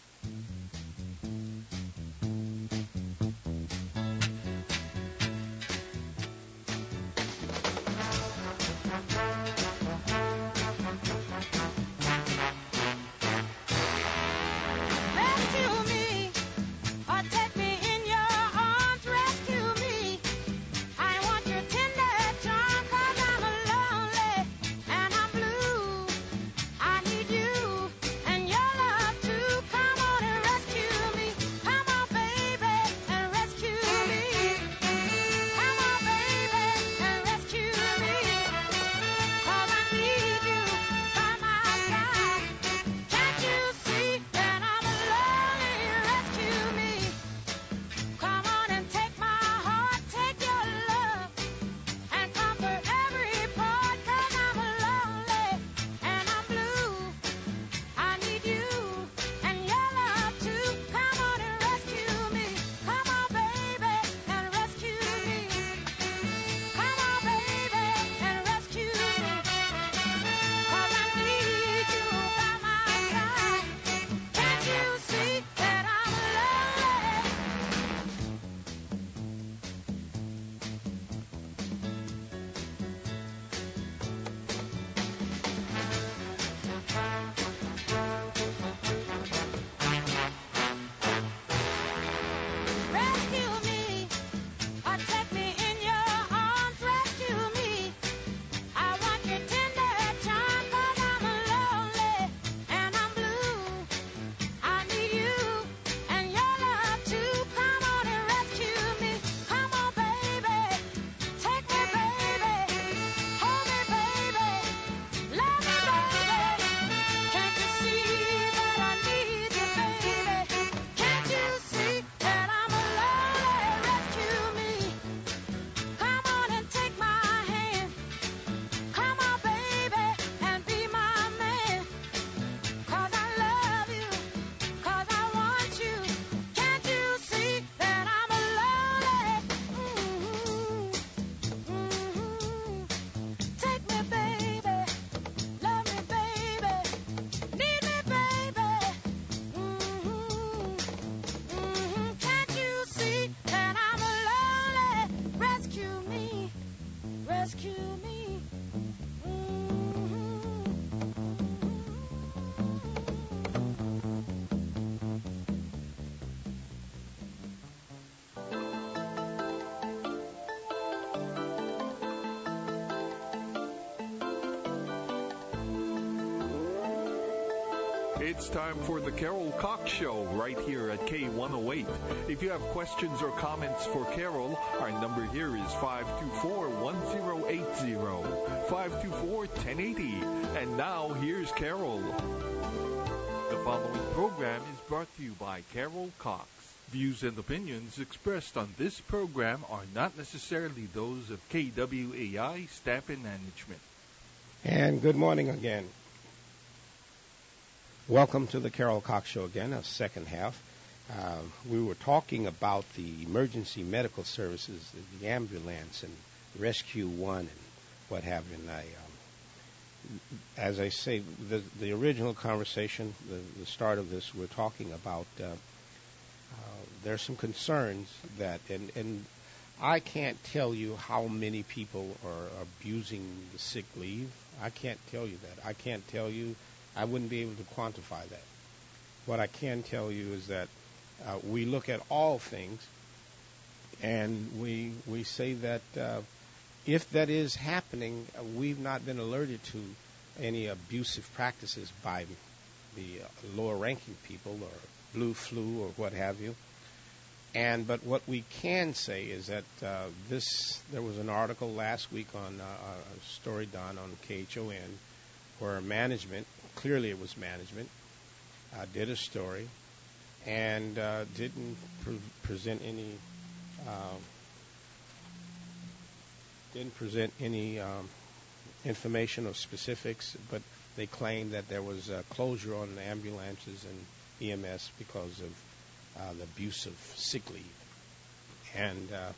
Rescue me, or take me in your arms. Rescue me. I want your tender charm, 'cause I'm lonely and I'm blue. I need you and your love too. Come on and rescue me. Come on, baby, and rescue me. Come on, baby, and rescue me. 'Cause I need you by my side. Can't you see that I'm lonely? Rescue me. Come on and take my heart, take your love, and comfort every part. 'Cause I'm lonely and I'm blue. I need you and your love too. Come on and rescue me. Come on, baby, and rescue me. Come on, baby, and rescue me. 'Cause I need you by my side. Can't you see that I'm lonely? Rescue me, or take me in your arms. Rescue me. I want your tender charm, 'cause I'm lonely and I'm blue. I need you and your love too. Come on and rescue me. Come on, baby. Take me, baby. Hold me, baby. Love me, baby. Can't you see that I need you, baby? Can't you see that I'm lonely? Rescue me. Come on and take my hand. Come on, baby, and be my man. 'Cause I love you, 'cause I want you. Can't you see that I'm lonely? Mm-hmm. Mm-hmm. Take me, baby. Love me, baby. Need me, baby. Mm-hmm. Mm-hmm. Can't you see that I'm lonely? Rescue me. Rescue me. It's time for the Carol Cox Show right here at K one oh eight. If you have questions or comments for Carol, our number here is five two four, one oh eight oh, five two four, one oh eight oh. And now, here's Carol. The following program is brought to you by Carol Cox. Views and opinions expressed on this program are not necessarily those of K W A I staff and management. And good morning again. Welcome to the Carol Cox Show again, a second half. Uh, we were talking about the emergency medical services, the ambulance and Rescue One and what have you. And I, um, as I say, the, the original conversation, the, the start of this, we're talking about uh, uh, there's some concerns that, and, and I can't tell you how many people are abusing the sick leave. I can't tell you that. I can't tell you. I wouldn't be able to quantify that. What I can tell you is that uh, we look at all things, and we we say that uh, if that is happening, uh, we've not been alerted to any abusive practices by the uh, lower-ranking people or blue flu or what have you. And but what we can say is that uh, this there was an article last week on uh, a story done on K H O N where management, clearly it was management, uh, did a story and uh, didn't pre- present any uh, didn't present any um, information or specifics, but they claimed that there was a closure on the ambulances and E M S because of uh, the abuse of sick leave. And uh,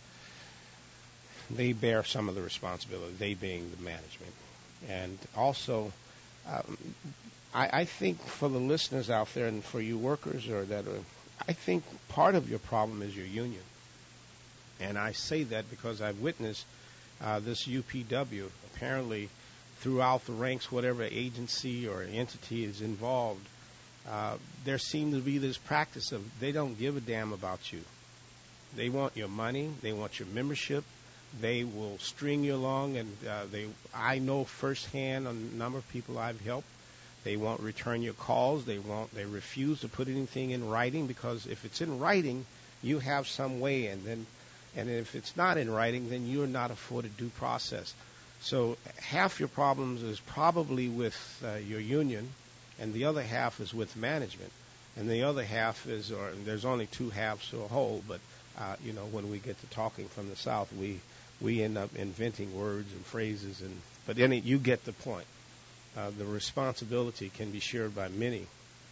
they bear some of the responsibility, they being the management. And also, um, I, I think for the listeners out there and for you workers, or that are, I think part of your problem is your union. And I say that because I've witnessed uh, this U P W apparently throughout the ranks, whatever agency or entity is involved, uh, there seems to be this practice of they don't give a damn about you. They want your money. They want your membership. They will string you along, and uh, they. I know firsthand on a number of people I've helped. They won't return your calls. They won't. They refuse to put anything in writing, because if it's in writing, you have some way, and then, and if it's not in writing, then you're not afforded due process. So half your problems is probably with uh, your union, and the other half is with management, and the other half is, or there's only two halves to a whole, but uh, you know, when we get to talking from the South, we we end up inventing words and phrases, and but then it, you get the point. Uh, the responsibility can be shared by many,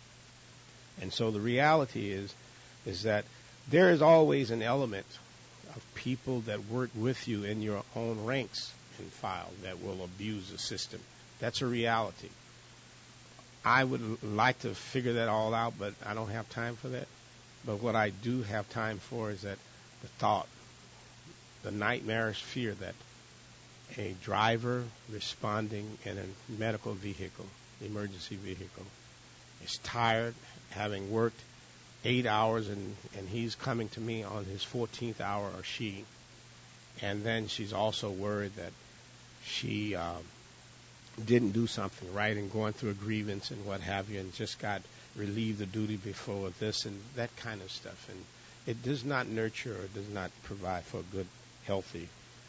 and so the reality is is that there is always an element of people that work with you in your own ranks and file that will abuse the system. That's a reality. I would like to figure that all out, but I don't have time for that. But what I do have time for is that the thought, the nightmarish fear that a driver responding in a medical vehicle, emergency vehicle, is tired, having worked eight hours, and, and he's coming to me on his fourteenth hour, or she, and then she's also worried that she uh, didn't do something right and going through a grievance and what have you, and just got relieved of duty before this and that kind of stuff. And it does not nurture or does not provide for a good, healthy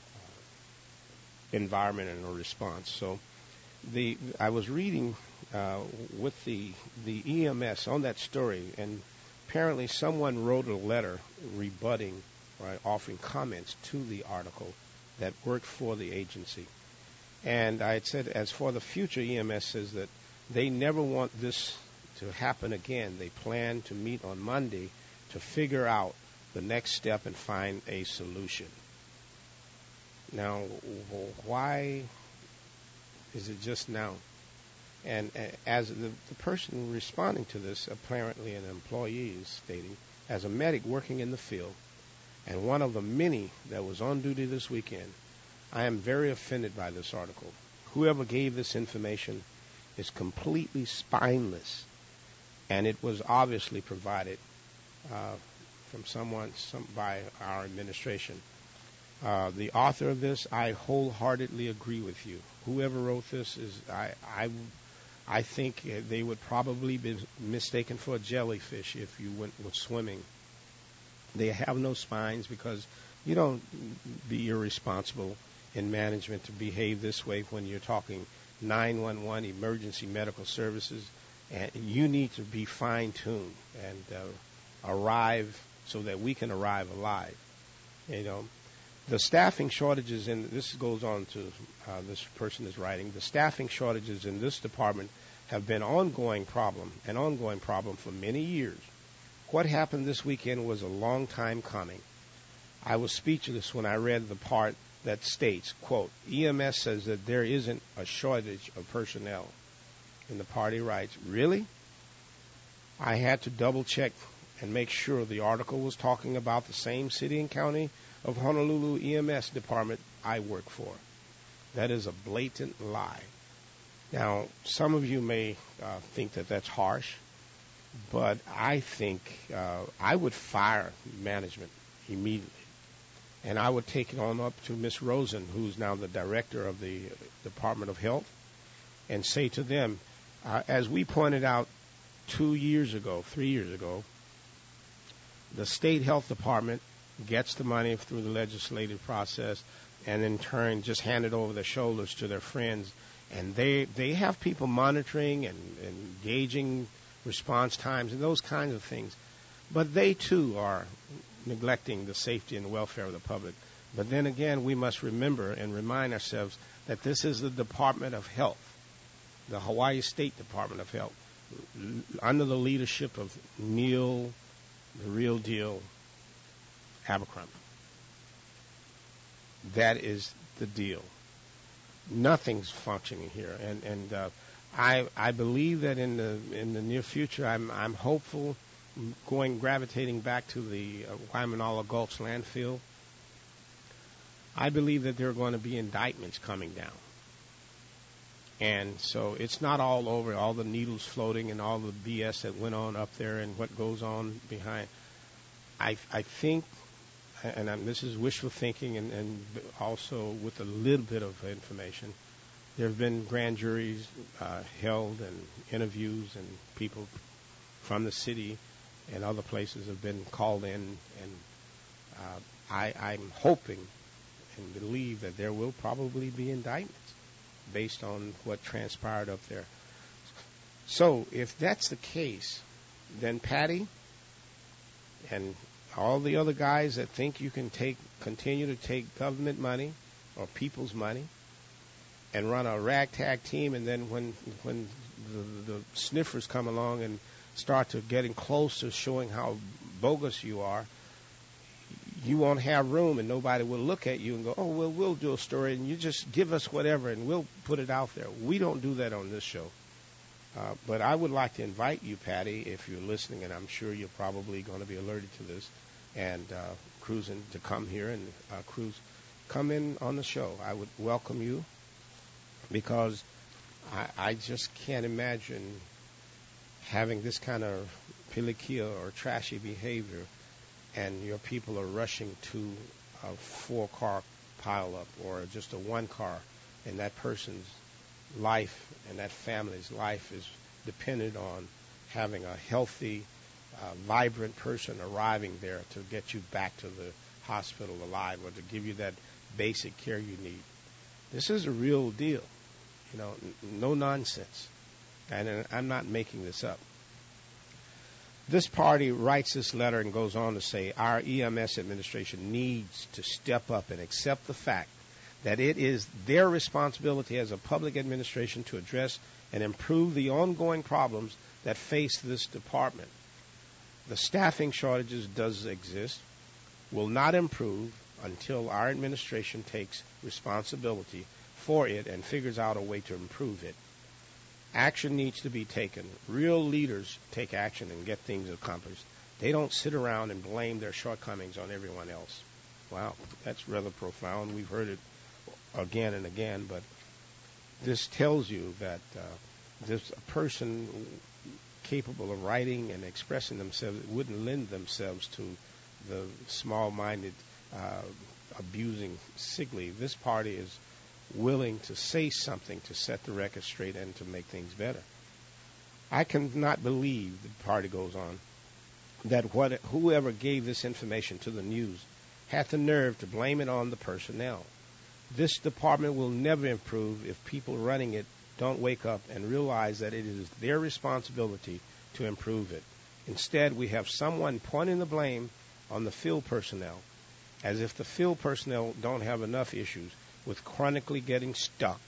uh, environment and a response. So the I was reading uh, with the the E M S on that story, and apparently someone wrote a letter rebutting, right, offering comments to the article that worked for the agency. And I had said, as for the future, E M S says that they never want this to happen again. They plan to meet on Monday to figure out the next step and find a solution. Now, why is it just now? And uh, as the, the person responding to this, apparently an employee, is stating, as a medic working in the field, and one of the many that was on duty this weekend, I am very offended by this article. Whoever gave this information is completely spineless, and it was obviously provided uh, from someone some, by our administration. Uh, the author of this, I wholeheartedly agree with you. Whoever wrote this is, I, I, I think they would probably be mistaken for a jellyfish if you went with swimming. They have no spines, because you don't be irresponsible in management to behave this way when you're talking nine one one emergency medical services, and you need to be fine-tuned and uh, arrive so that we can arrive alive. You know, the staffing shortages, and this goes on to uh, this person is writing, the staffing shortages in this department have been ongoing problem, an ongoing problem for many years. What happened this weekend was a long time coming. I was speechless when I read the part that states, quote, E M S says that there isn't a shortage of personnel. And the party writes, really? I had to double check and make sure the article was talking about the same city and county of Honolulu E M S department I work for. That is a blatant lie. Now, some of you may uh, think that that's harsh, but I think uh, I would fire management immediately. And I would take it on up to Miss Rosen, who's now the director of the Department of Health, and say to them, uh, as we pointed out two years ago, three years ago, the state health department gets the money through the legislative process and in turn just hand it over their shoulders to their friends. And they, they have people monitoring and, and gauging response times and those kinds of things. But they, too, are neglecting the safety and welfare of the public. But then again, we must remember and remind ourselves that this is the Department of Health, the Hawaii State Department of Health, under the leadership of Neil, the real deal, Abercrombie. That is the deal. Nothing's functioning here, and and uh, I I believe that in the in the near future, I'm I'm hopeful, going gravitating back to the uh, Waimanalo Gulch landfill. I believe that there are going to be indictments coming down. And so it's not all over, all the needles floating and all the B S that went on up there and what goes on behind. I I think, and I'm, this is wishful thinking and, and also with a little bit of information, there have been grand juries uh, held and interviews, and people from the city and other places have been called in. And uh, I, I'm hoping and believe that there will probably be indictments based on what transpired up there. So if that's the case, then Patty and all the other guys that think you can take, continue to take government money or people's money and run a ragtag team, and then when when the, the sniffers come along and start to getting close to showing how bogus you are, you won't have room, and nobody will look at you and go, oh, well, we'll do a story, and you just give us whatever, and we'll put it out there. We don't do that on this show. Uh, but I would like to invite you, Patty, if you're listening, and I'm sure you're probably going to be alerted to this, and uh, cruising to come here and uh, cruise, come in on the show. I would welcome you, because I, I just can't imagine having this kind of pilikia or trashy behavior, and your people are rushing to a four-car pileup or just a one-car, and that person's life and that family's life is dependent on having a healthy, uh, vibrant person arriving there to get you back to the hospital alive or to give you that basic care you need. This is a real deal, you know, n- no nonsense. And uh, I'm not making this up. This party writes this letter and goes on to say our E M S administration needs to step up and accept the fact that it is their responsibility as a public administration to address and improve the ongoing problems that face this department. The staffing shortages does exist, will not improve until our administration takes responsibility for it and figures out a way to improve it. Action needs to be taken. Real leaders take action and get things accomplished. They don't sit around and blame their shortcomings on everyone else. Wow, that's rather profound. We've heard it again and again, but this tells you that uh, there's a person capable of writing and expressing themselves that wouldn't lend themselves to the small-minded, uh, abusing Sigley. This party is willing to say something to set the record straight and to make things better. I cannot believe, the party goes on, that what, whoever gave this information to the news had the nerve to blame it on the personnel. This department will never improve if people running it don't wake up and realize that it is their responsibility to improve it. Instead, we have someone pointing the blame on the field personnel, as if the field personnel don't have enough issues with chronically getting stuck.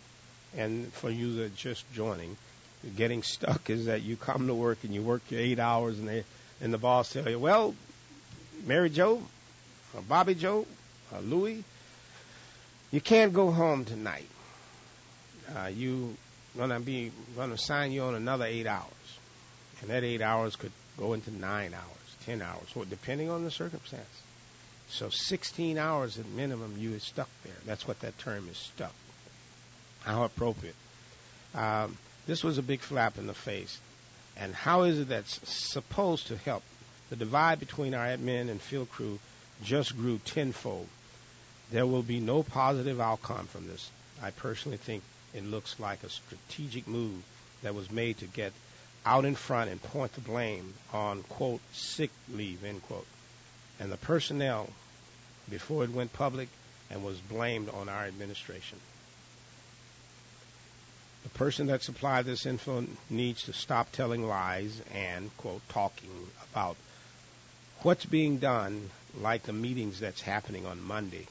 And for you that are just joining, getting stuck is that you come to work and you work your eight hours and they, and the boss tell you, well, Mary Jo, or Bobby Joe, or Louie, you can't go home tonight. Uh, you gonna be gonna sign you on another eight hours, and that eight hours could go into nine hours, ten hours, well, depending on the circumstance. So sixteen hours at minimum, you is stuck there. That's what that term is, stuck. How appropriate. Um, this was a big slap in the face. And how is it that's supposed to help? The divide between our admin and field crew just grew tenfold. There will be no positive outcome from this. I personally think it looks like a strategic move that was made to get out in front and point the blame on, quote, sick leave, end quote. And the personnel before it went public and was blamed on our administration. The person that supplied this info needs to stop telling lies and, quote, talking about what's being done like the meetings that's happening on Monday.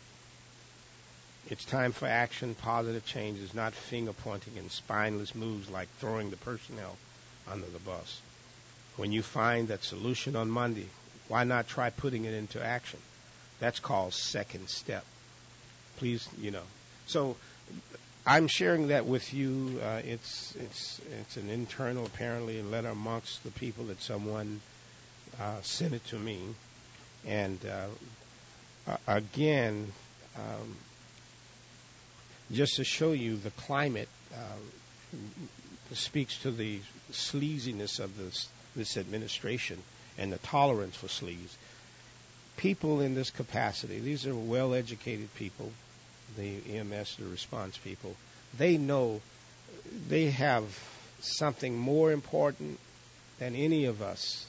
It's time for action, positive changes, not finger-pointing and spineless moves like throwing the personnel under the bus. When you find that solution on Monday, why not try putting it into action? That's called second step. Please, you know. So I'm sharing that with you. Uh, it's it's it's an internal, apparently, letter amongst the people that someone uh, sent it to me. And uh, uh, again, um, just to show you the climate uh, speaks to the sleaziness of this this administration and the tolerance for sleaze. People in this capacity, these are well-educated people, the E M S, the response people, they know they have something more important than any of us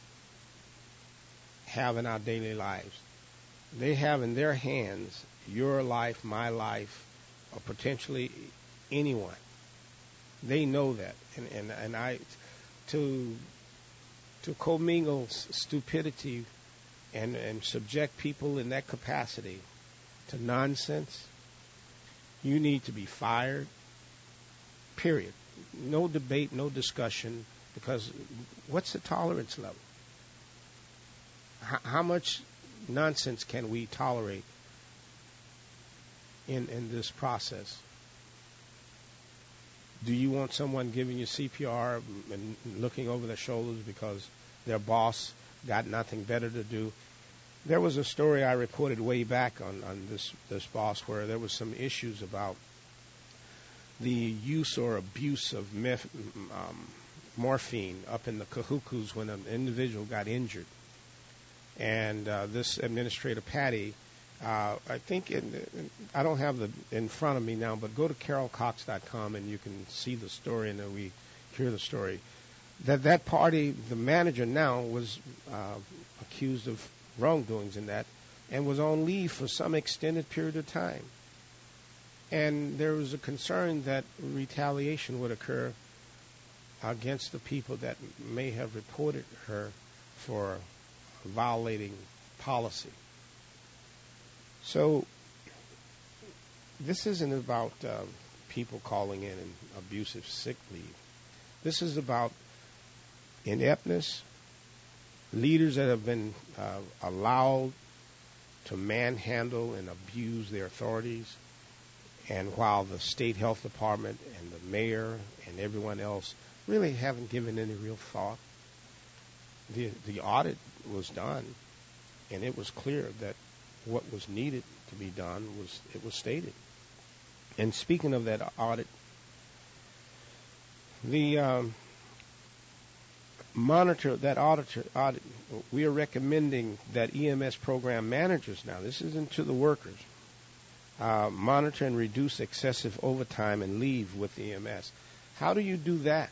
have in our daily lives. They have in their hands your life, my life, or potentially anyone. They know that. And, and, and I, to, to commingle stupidity and, and subject people in that capacity to nonsense, you need to be fired, period. No debate, no discussion, because what's the tolerance level? H- how much nonsense can we tolerate in, in this process? Do you want someone giving you C P R and looking over their shoulders because their boss got nothing better to do? There was a story I reported way back on, on this, this boss where there was some issues about the use or abuse of meth, um, morphine up in the Cahucus when an individual got injured. And uh, this administrator, Patty, uh, I think, in, in, I don't have the in front of me now, but go to carol cox dot com and you can see the story and then we hear the story. That that party, the manager now, was uh, accused of wrongdoings in that and was on leave for some extended period of time. And there was a concern that retaliation would occur against the people that may have reported her for violating policy. So this isn't about uh, people calling in and abusive sick leave. This is about ineptness, leaders that have been uh, allowed to manhandle and abuse their authorities, and while the state health department and the mayor and everyone else really haven't given any real thought. The, the audit was done, and it was clear that what was needed to be done was it was stated. And speaking of that audit, the um, monitor that auditor audit. We are recommending that E M S program managers now. This isn't to the workers. Uh, monitor and reduce excessive overtime and leave with E M S. How do you do that?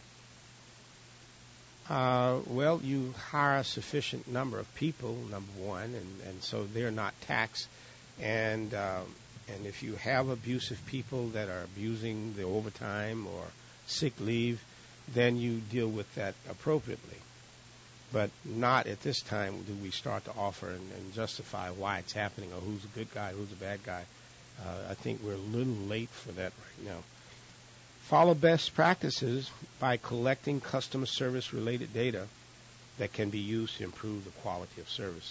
Uh, well, you hire a sufficient number of people, number one, and, and so they're not taxed. And um, and if you have abusive people that are abusing the overtime or sick leave, then you deal with that appropriately. But not at this time do we start to offer and, and justify why it's happening or who's a good guy, who's a bad guy. Uh, I think we're a little late for that right now. Follow best practices by collecting customer service related data that can be used to improve the quality of service.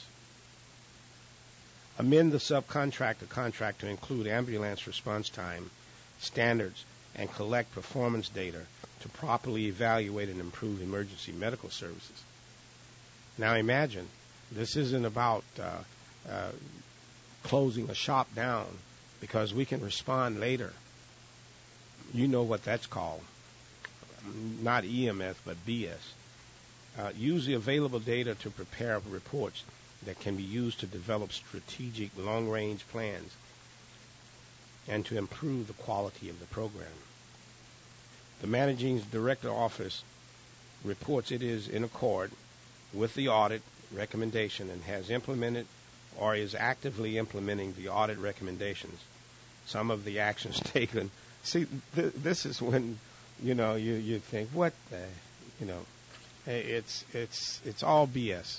Amend the subcontractor contract to include ambulance response time standards and collect performance data to properly evaluate and improve emergency medical services. Now imagine, this isn't about uh, uh, closing a shop down because we can respond later. You know what that's called. Not E M S, but B S. Uh, use the available data to prepare reports that can be used to develop strategic long-range plans and to improve the quality of the program. The Managing Director Office reports it is in accord with the audit recommendation and has implemented or is actively implementing the audit recommendations. Some of the actions taken. See, th- this is when, you know, you, you think, what the, you know, it's it's it's all B S.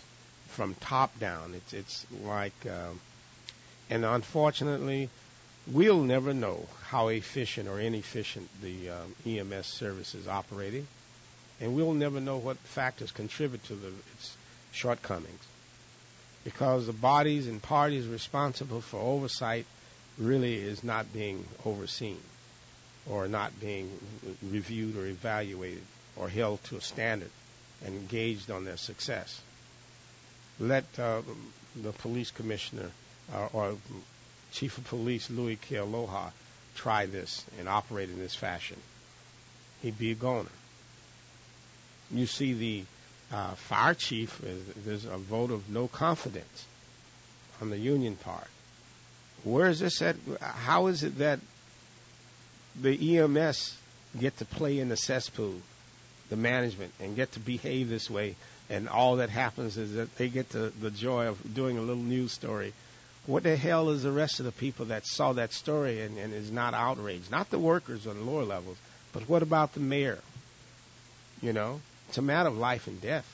from top down. It's it's like, um, and unfortunately, we'll never know how efficient or inefficient the um, E M S service is operating, and we'll never know what factors contribute to the, its shortcomings, because the bodies and parties responsible for oversight really is not being overseen, or not being reviewed or evaluated or held to a standard and engaged on their success. Let uh, the police commissioner uh, or chief of police Louis Kealoha try this and operate in this fashion. He'd be a goner. You see the uh, fire chief, uh, there's a vote of no confidence on the union part. Where is this at? How is it that the E M S get to play in the cesspool, the management, and get to behave this way, and all that happens is that they get the, the joy of doing a little news story? What the hell is the rest of the people that saw that story and, and is not outraged? Not the workers on the lower levels, but what about the mayor? You know, it's a matter of life and death,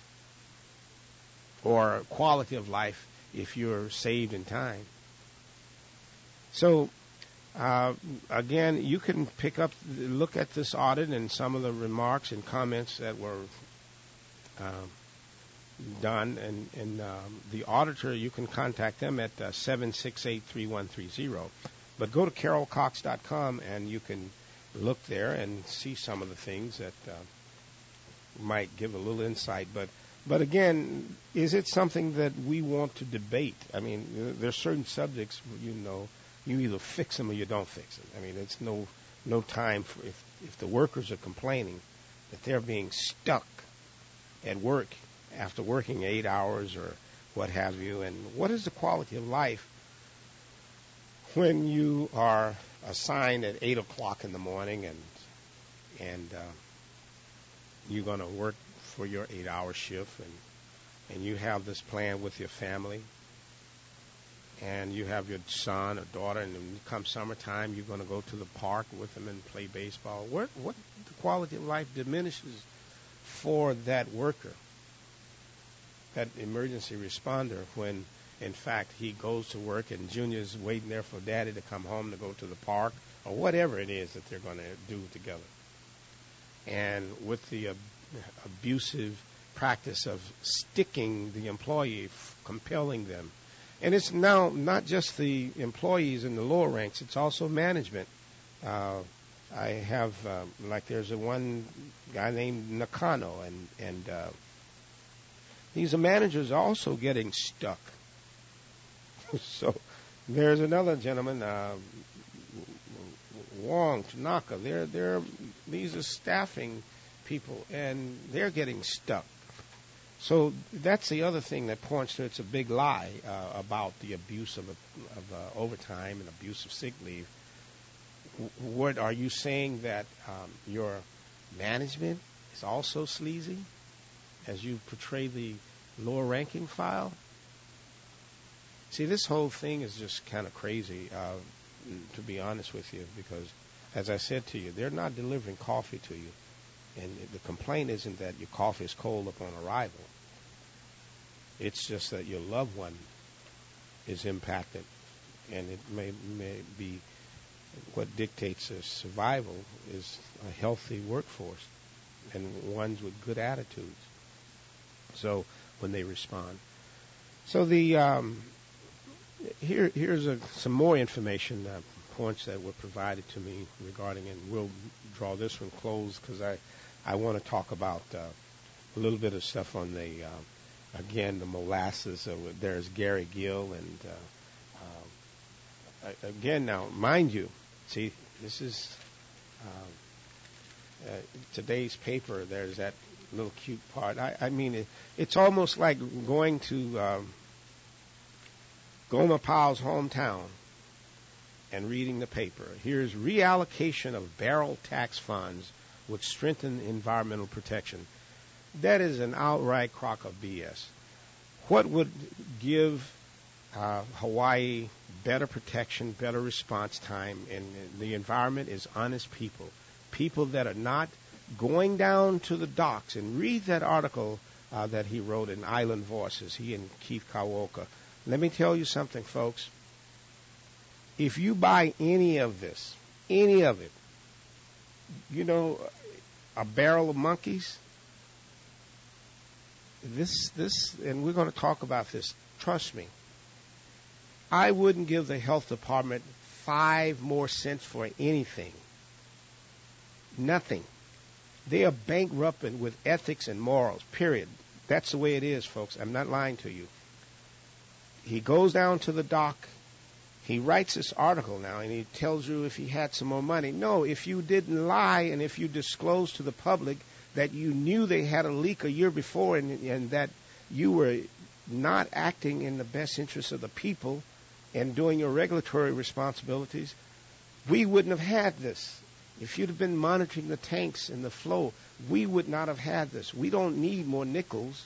or quality of life if you're saved in time. So, uh, again, you can pick up, look at this audit and some of the remarks and comments that were um, done. And, and um, the auditor, you can contact them at uh, seven six eight, three one three zero. But go to carol cox dot com and you can look there and see some of the things that uh, might give a little insight. But, but again, is it something that we want to debate? I mean, there's certain subjects, you know, you either fix them or you don't fix them. I mean, it's no no time for if if the workers are complaining that they're being stuck at work after working eight hours or what have you, and what is the quality of life when you are assigned at eight o'clock in the morning and and uh, you're going to work for your eight-hour shift, and and you have this plan with your family, and you have your son or daughter, and when it comes summertime, you're going to go to the park with them and play baseball. What, what the quality of life diminishes for that worker, that emergency responder, when, in fact, he goes to work and Junior's waiting there for Daddy to come home to go to the park, or whatever it is that they're going to do together. And with the uh, abusive practice of sticking the employee, f- compelling them. And it's now not just the employees in the lower ranks, it's also management. Uh, I have, uh, like there's a one guy named Nakano, and, and uh, these managers are also getting stuck. So there's another gentleman, uh, Wong, Tanaka, they're, they're, these are staffing people, and they're getting stuck. So that's the other thing that points to it's a big lie uh, about the abuse of, of uh, overtime and abuse of sick leave. W- what are you saying, that um, your management is also sleazy as you portray the lower ranking file? See, this whole thing is just kind of crazy, uh, to be honest with you, because, as I said to you, they're not delivering coffee to you. And the complaint isn't that your coffee is cold upon arrival. It's just that your loved one is impacted, and it may may be what dictates their survival is a healthy workforce and ones with good attitudes. So when they respond, so the um, here here's a, some more information, uh, points that were provided to me regarding, and we'll draw this one closed because I I want to talk about uh, a little bit of stuff on the. Uh, Again, the molasses. Uh, there's Gary Gill, and uh, uh, again, now, mind you, see, this is uh, uh, today's paper. There's that little cute part. I, I mean, it, it's almost like going to um, Goma Powell's hometown and reading the paper. Here's reallocation of barrel tax funds would strengthen environmental protection. That is an outright crock of B S. What would give uh, Hawaii better protection, better response time, and the environment is honest people. People that are not going down to the docks, and read that article uh, that he wrote in Island Voices, he and Keith Kawoka. Let me tell you something, folks. If you buy any of this, any of it, you know, a barrel of monkeys, this, this, and we're going to talk about this, trust me, I wouldn't give the health department five more cents for anything. Nothing. They are bankrupted with ethics and morals, period. That's the way it is, folks. I'm not lying to you. He goes down to the dock. He writes this article now, and he tells you if he had some more money. No, if you didn't lie and if you disclosed to the public that you knew they had a leak a year before and, and that you were not acting in the best interest of the people and doing your regulatory responsibilities, we wouldn't have had this. If you'd have been monitoring the tanks and the flow, we would not have had this. We don't need more nickels.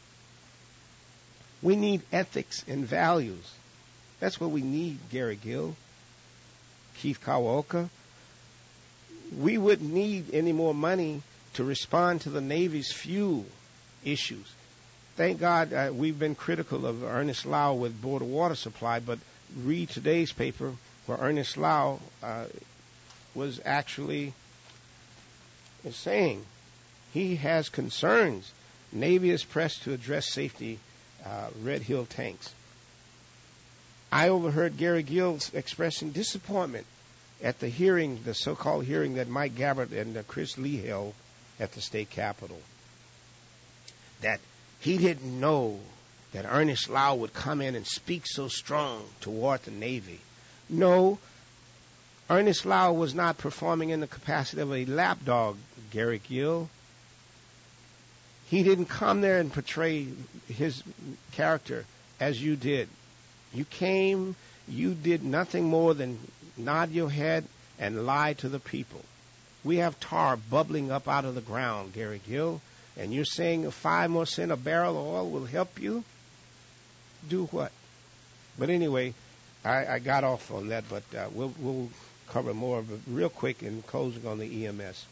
We need ethics and values. That's what we need, Gary Gill, Keith Kawoka. We wouldn't need any more money to respond to the Navy's fuel issues. Thank God uh, we've been critical of Ernest Lau with Board of Water Supply, but read today's paper where Ernest Lau uh, was actually saying he has concerns. Navy is pressed to address safety uh, Red Hill tanks. I overheard Gary Gill expressing disappointment at the hearing, the so-called hearing that Mike Gabbard and uh, Chris Lee held at the state capitol, that he didn't know that Ernest Lau would come in and speak so strong toward the Navy. No, Ernest Lau was not performing in the capacity of a lapdog, Gary Gill. He didn't come there and portray his character as you did. You came, you did nothing more than nod your head and lie to the people. We have tar bubbling up out of the ground, Gary Gill, and you're saying a five more cent a barrel of oil will help you? Do what? But anyway, I, I got off on that, but uh, we'll, we'll cover more of it real quick in closing on the E M S.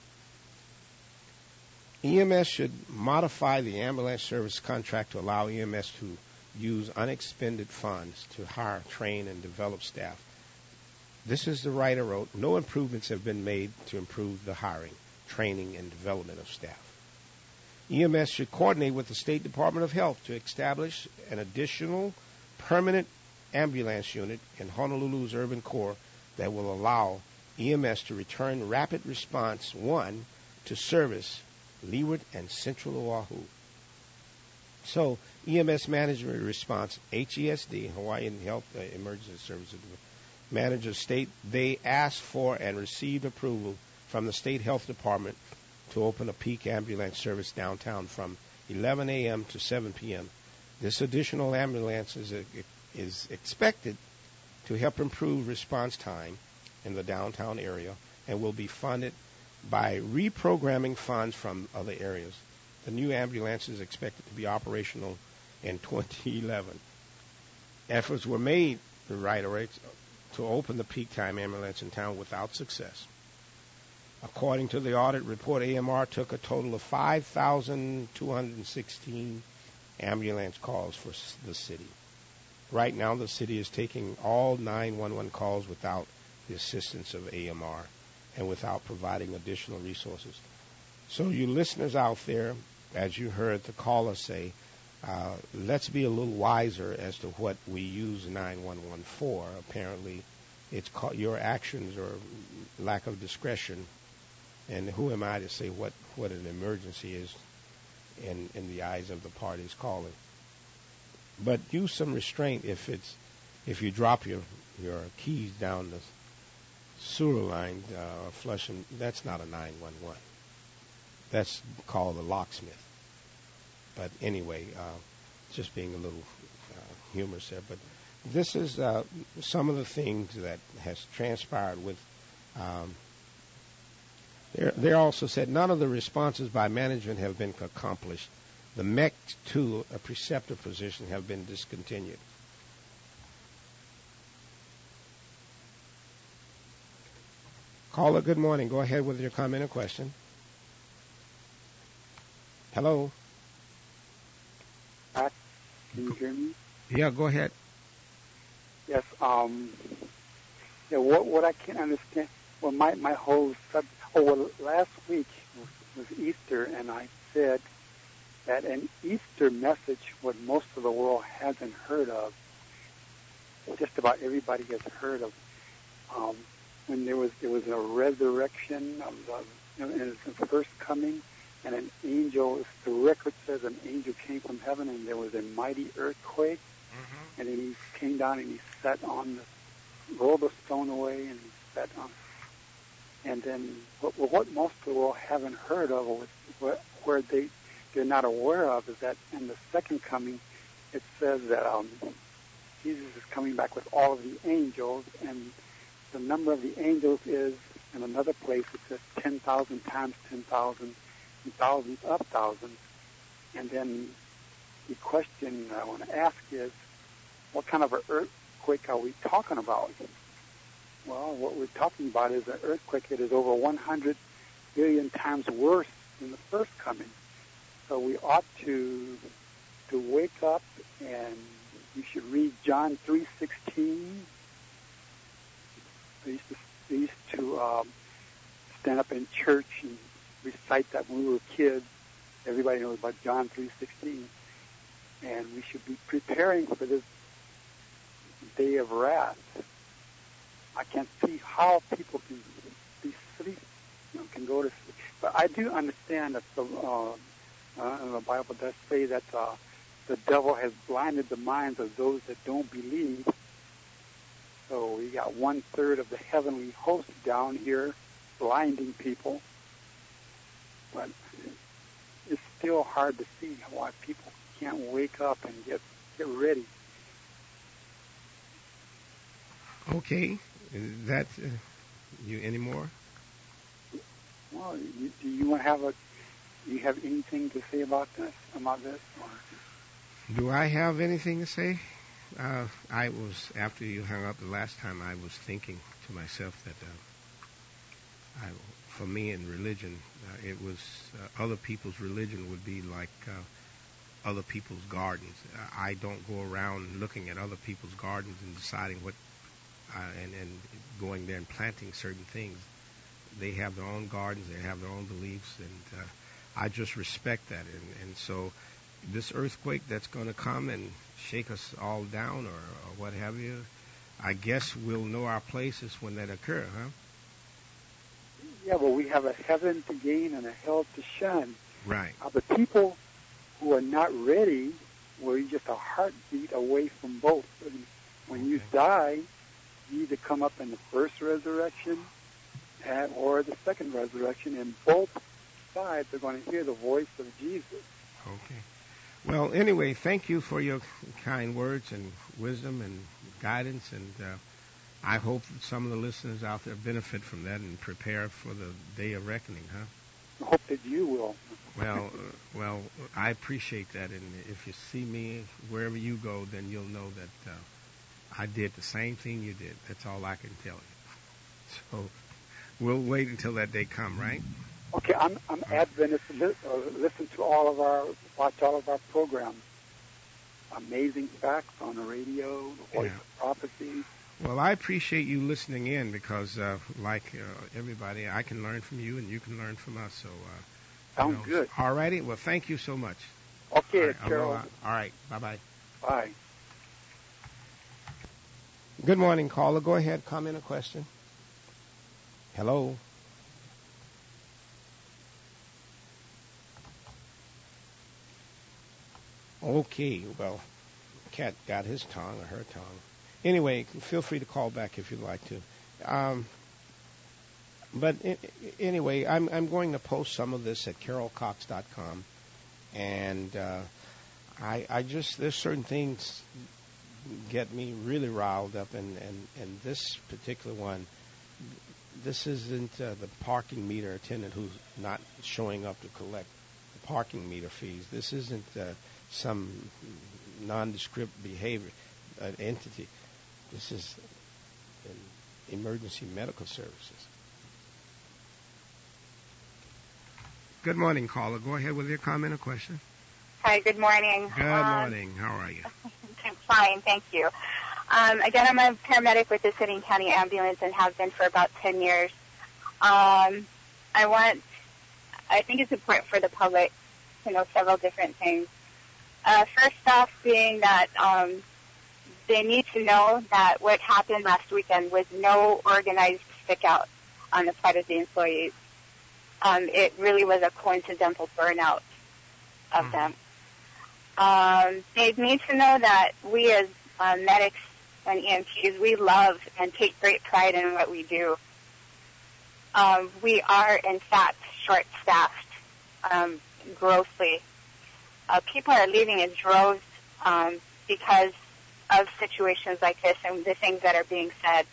E M S should modify the ambulance service contract to allow E M S to use unexpended funds to hire, train, and develop staff. This is the writer wrote, no improvements have been made to improve the hiring, training, and development of staff. E M S should coordinate with the State Department of Health to establish an additional permanent ambulance unit in Honolulu's urban core that will allow E M S to return Rapid Response one to service Leeward and Central Oahu. So, E M S Management Response, H E S D, Hawaiian Health uh, Emergency Services Manager State, they asked for and received approval from the State Health Department to open a peak ambulance service downtown from eleven a.m. to seven p.m. This additional ambulance is, a, is expected to help improve response time in the downtown area and will be funded by reprogramming funds from other areas. The new ambulance is expected to be operational in twenty eleven. Efforts were made, the writer writes, to open the peak time ambulance in town without success. According to the audit report, A M R took a total of five thousand two hundred sixteen ambulance calls for the city. Right now, the city is taking all nine one one calls without the assistance of A M R and without providing additional resources. So you listeners out there, as you heard the caller say, uh, let's be a little wiser as to what we use nine one one for. Apparently, it's ca- your actions or lack of discretion. And who am I to say what, what an emergency is in, in the eyes of the parties calling? But use some restraint if it's if you drop your, your keys down the sewer line uh, or flush them. That's not a nine one one. That's called a locksmith. But anyway, uh, just being a little uh, humorous there. But this is uh, some of the things that has transpired with. Um, They also said none of the responses by management have been accomplished. The M E C two, a preceptor position, have been discontinued. Caller, good morning. Go ahead with your comment or question. Hello. Can you hear me? Yeah, go ahead. Yes. Um. Yeah. What what I can't understand. Well, my my whole sub. Oh, well, last week was, was Easter, and I said that an Easter message, what most of the world hasn't heard of, just about everybody has heard of. Um, when there was there was a resurrection of the, you know, in the first coming, and an angel. The record says an angel came from heaven, and there was a mighty earthquake, mm-hmm. and then he came down and he sat on the rolled the stone away, and he sat on. And then what, what most of the world haven't heard of, or what, where they they're not aware of, is that in the second coming, it says that um, Jesus is coming back with all of the angels, and the number of the angels is, in another place, it says ten thousand times ten thousand, and thousands of thousands. And then the question I want to ask is, what kind of an earthquake are we talking about? Well, what we're talking about is an earthquake that is over one hundred billion times worse than the first coming. So we ought to to wake up, and you should read John three sixteen. I used to, I used to um, stand up in church and recite that when we were kids. Everybody knows about John three sixteen. And we should be preparing for this day of wrath. I can't see how people can be sleep, you know, can go to sleep. But I do understand that the, uh, uh, the Bible does say that uh, the devil has blinded the minds of those that don't believe. So we got one third of the heavenly host down here blinding people. But it's still hard to see why people can't wake up and get get ready. Okay. That uh, you any more? Well, you, do you want to have a? Do you have anything to say about this? About this? Or? Do I have anything to say? Uh, I was after you hung up the last time. I was thinking to myself that uh, I, for me in religion, uh, it was uh, other people's religion would be like uh, other people's gardens. Uh, I don't go around looking at other people's gardens and deciding what. Uh, and, and going there and planting certain things. They have their own gardens, they have their own beliefs, and uh, I just respect that. And, and so this earthquake that's going to come and shake us all down or, or what have you, I guess we'll know our places when that occurs, huh? Yeah, well, we have a heaven to gain and a hell to shun. Right. Uh, the people who are not ready, we're just a heartbeat away from both. And when okay. you die, you either come up in the first resurrection and, or the second resurrection, and both sides are going to hear the voice of Jesus. Okay. Well, anyway, thank you for your kind words and wisdom and guidance, and uh, I hope that some of the listeners out there benefit from that and prepare for the day of reckoning, huh? I hope that you will. Well, uh, well, I appreciate that, and if you see me wherever you go, then you'll know that uh, I did the same thing you did. That's all I can tell you. So we'll wait until that day come, right? Okay, I'm I'm Adventist. Li- uh, listen to all of our, watch all of our programs. Amazing Facts on the radio, the Voice yeah. of Prophecy. Well, I appreciate you listening in because, uh, like uh, everybody, I can learn from you and you can learn from us. So uh, sounds you know, good. All righty. Well, thank you so much. Okay, all right, Carol. All right. Bye-bye. Bye. Good morning, caller. Go ahead. Comment or question. Hello. Okay. Well, cat got his tongue or her tongue. Anyway, feel free to call back if you'd like to. Um, but I- anyway, I'm I'm going to post some of this at carol cox dot com, and uh, I I just there's certain things get me really riled up, and, and, and this particular one, this isn't uh, the parking meter attendant who's not showing up to collect the parking meter fees. This isn't uh, some nondescript behavior uh, entity. This is an emergency medical services. Good morning, caller. Go ahead with your comment or question. Hi, Hi, good morning. Good Um, morning. How are you? I'm fine, thank you. Um, again, I'm a paramedic with the City and County Ambulance and have been for about ten years. Um, I want, I think it's important for the public to know several different things. Uh, first off being that um, they need to know that what happened last weekend was no organized stick out on the part of the employees. Um, it really was a coincidental burnout of them. Um, they need to know that we as uh, medics and E M Ts, we love and take great pride in what we do. Um, we are, in fact, short-staffed, um, grossly. Uh, people are leaving in droves um, because of situations like this and the things that are being said.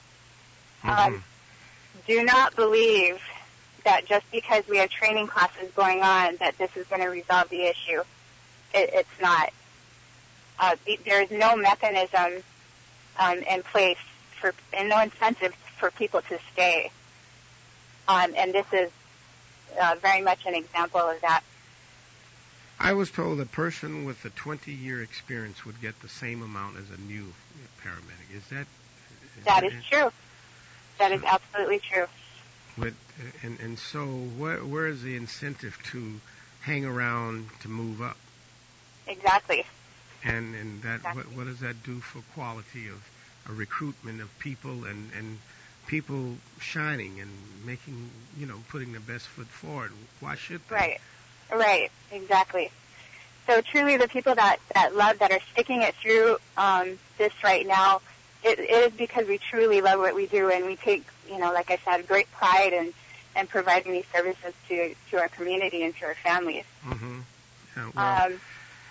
Um, do not believe that just because we have training classes going on that this is going to resolve the issue. It, it's not. Uh, there is no mechanism um, in place for, and no incentive for people to stay. Um, and this is uh, very much an example of that. I was told a person with a twenty-year experience would get the same amount as a new paramedic. Is that? Is That that is it? true. That is absolutely true. With, and, and so where, where is the incentive to hang around to move up? Exactly. And and that Exactly. what, what does that do for quality of a recruitment of people and, and people shining and making, you know, putting their best foot forward? Why should they? Right. Right. Exactly. So truly the people that, that love, that are sticking it through um, this right now, it, it is because we truly love what we do and we take, you know, like I said, great pride in, in providing these services to, to our community and to our families. Mm-hmm. Yeah, well, Um,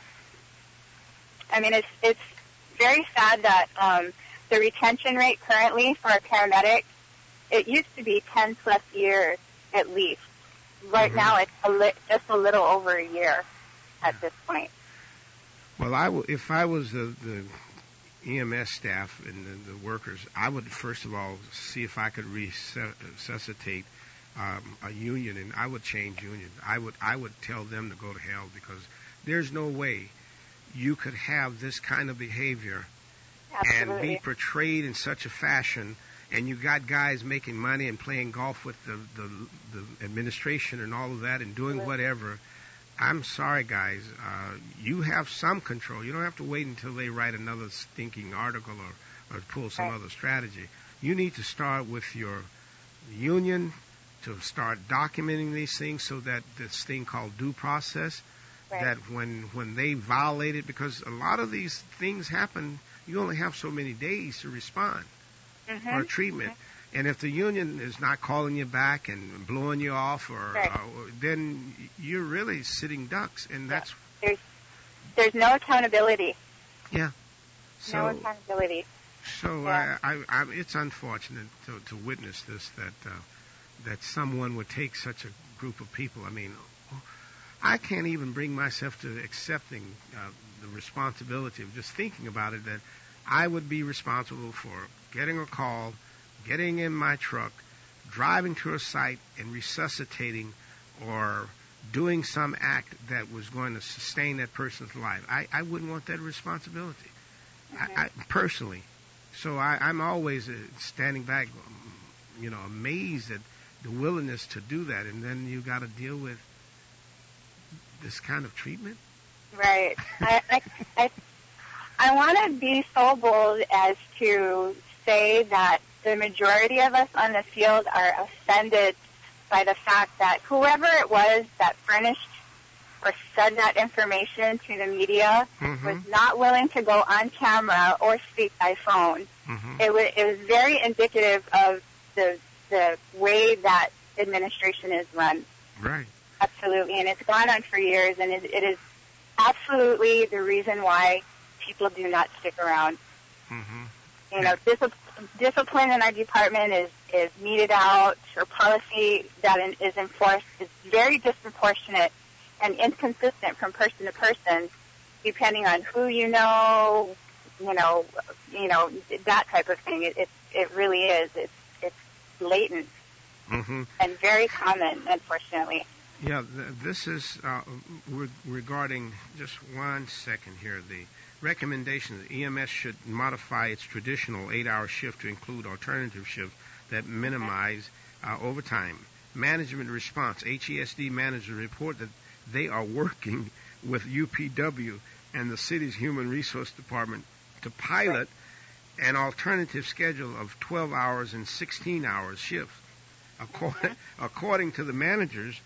I mean, it's it's very sad that um, the retention rate currently for a paramedic, it used to be ten plus years at least. Right Mhm. now, it's a li- just a little over a year at this point. well, I w- if I was the, the E M S staff and the, the workers, I would first of all see if I could resuscitate um, a union, and I would change union. I would I would tell them to go to hell because there's no way you could have this kind of behavior and be Absolutely. portrayed in such a fashion, and you got guys making money and playing golf with the, the, the administration and all of that and doing whatever. I'm sorry, guys. Uh, you have some control. You don't have to wait until they write another stinking article or, or pull some Right. other strategy. You need to start with your union to start documenting these things so that this thing called due process, Right. that when when they violate it, because a lot of these things happen, you only have so many days to respond Mm-hmm. or treatment. And if the union is not calling you back and blowing you off, or Right. uh, then you're really sitting ducks, and that's There's there's no accountability. yeah. No So accountability. so Yeah. I, I, I, it's unfortunate to, to witness this, that uh, that someone would take such a group of people. I mean, I can't even bring myself to accepting uh, the responsibility of just thinking about it, that I would be responsible for getting a call, getting in my truck, driving to a site and resuscitating or doing some act that was going to sustain that person's life. I, I wouldn't want that responsibility, I, I, personally. So I, I'm always uh, standing back, you know, amazed at the willingness to do that, and then you got to deal with this kind of treatment. Right. I, I, I, I want to be so bold as to say that the majority of us on the field are offended by the fact that whoever it was that furnished or said that information to the media Mm-hmm. was not willing to go on camera or speak by phone. Mm-hmm. It was, it was very indicative of the the way that administration is run. Right. Absolutely, and it's gone on for years, and it, it is absolutely the reason why people do not stick around. Mm-hmm. You know, dis- discipline in our department is, is meted out, or policy that in, is enforced is very disproportionate and inconsistent from person to person, depending on who you know, you know, you know that type of thing. It it, it really is. It's it's blatant Mm-hmm. and very common, unfortunately. Yeah, th- this is uh, re- regarding, just one second here, the recommendation that E M S should modify its traditional eight-hour shift to include alternative shifts that minimize uh, overtime. Management response, H E S D managers report that they are working with U P W and the city's Human Resource Department to pilot an alternative schedule of twelve hours and sixteen hours shifts. According, according to the managers,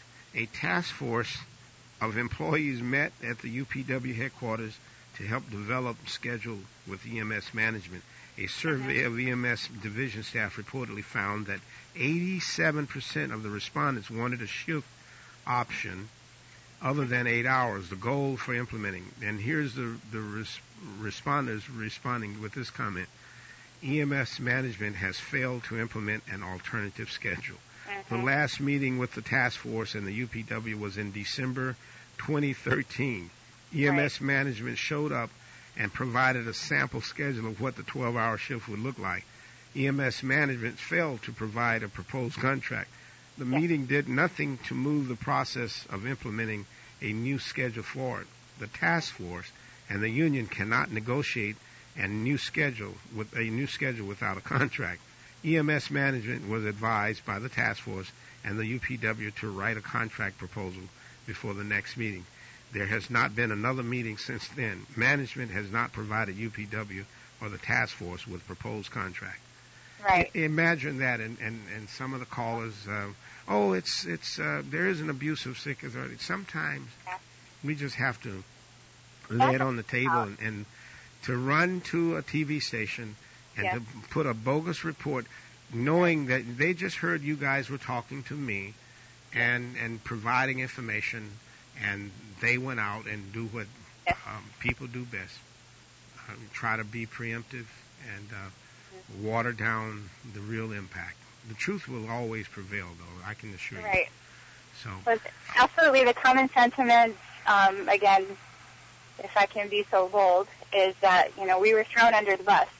a task force of employees met at the U P W headquarters to help develop a schedule with E M S management. A survey of E M S division staff reportedly found that eighty-seven percent of the respondents wanted a shift option other than eight hours, the goal for implementing. And here's the, the res- responders responding with this comment. E M S management has failed to implement an alternative schedule. The last meeting with the task force and the U P W was in December twenty thirteen. E M S right. management showed up and provided a sample schedule of what the twelve-hour shift would look like. E M S management failed to provide a proposed contract. The yes. meeting did nothing to move the process of implementing a new schedule forward. The task force and the union cannot negotiate a new schedule with a new schedule without a contract. E M S management was advised by the task force and the U P W to write a contract proposal before the next meeting. There has not been another meeting since then. Management has not provided U P W or the task force with proposed contract. Right. I- imagine that, and, and, and some of the callers, uh, oh, it's it's uh, there is an abuse of sick authority. Sometimes we just have to lay it on the table and, and to run to a T V station and yes. to put a bogus report, knowing that they just heard you guys were talking to me and and providing information, and they went out and do what yes. um, people do best, um, try to be preemptive and uh, mm-hmm. water down the real impact. The truth will always prevail, though, I can assure right. you. So, well, absolutely, the common sentiment, um, again, if I can be so bold, is that, you know, we were thrown under the bus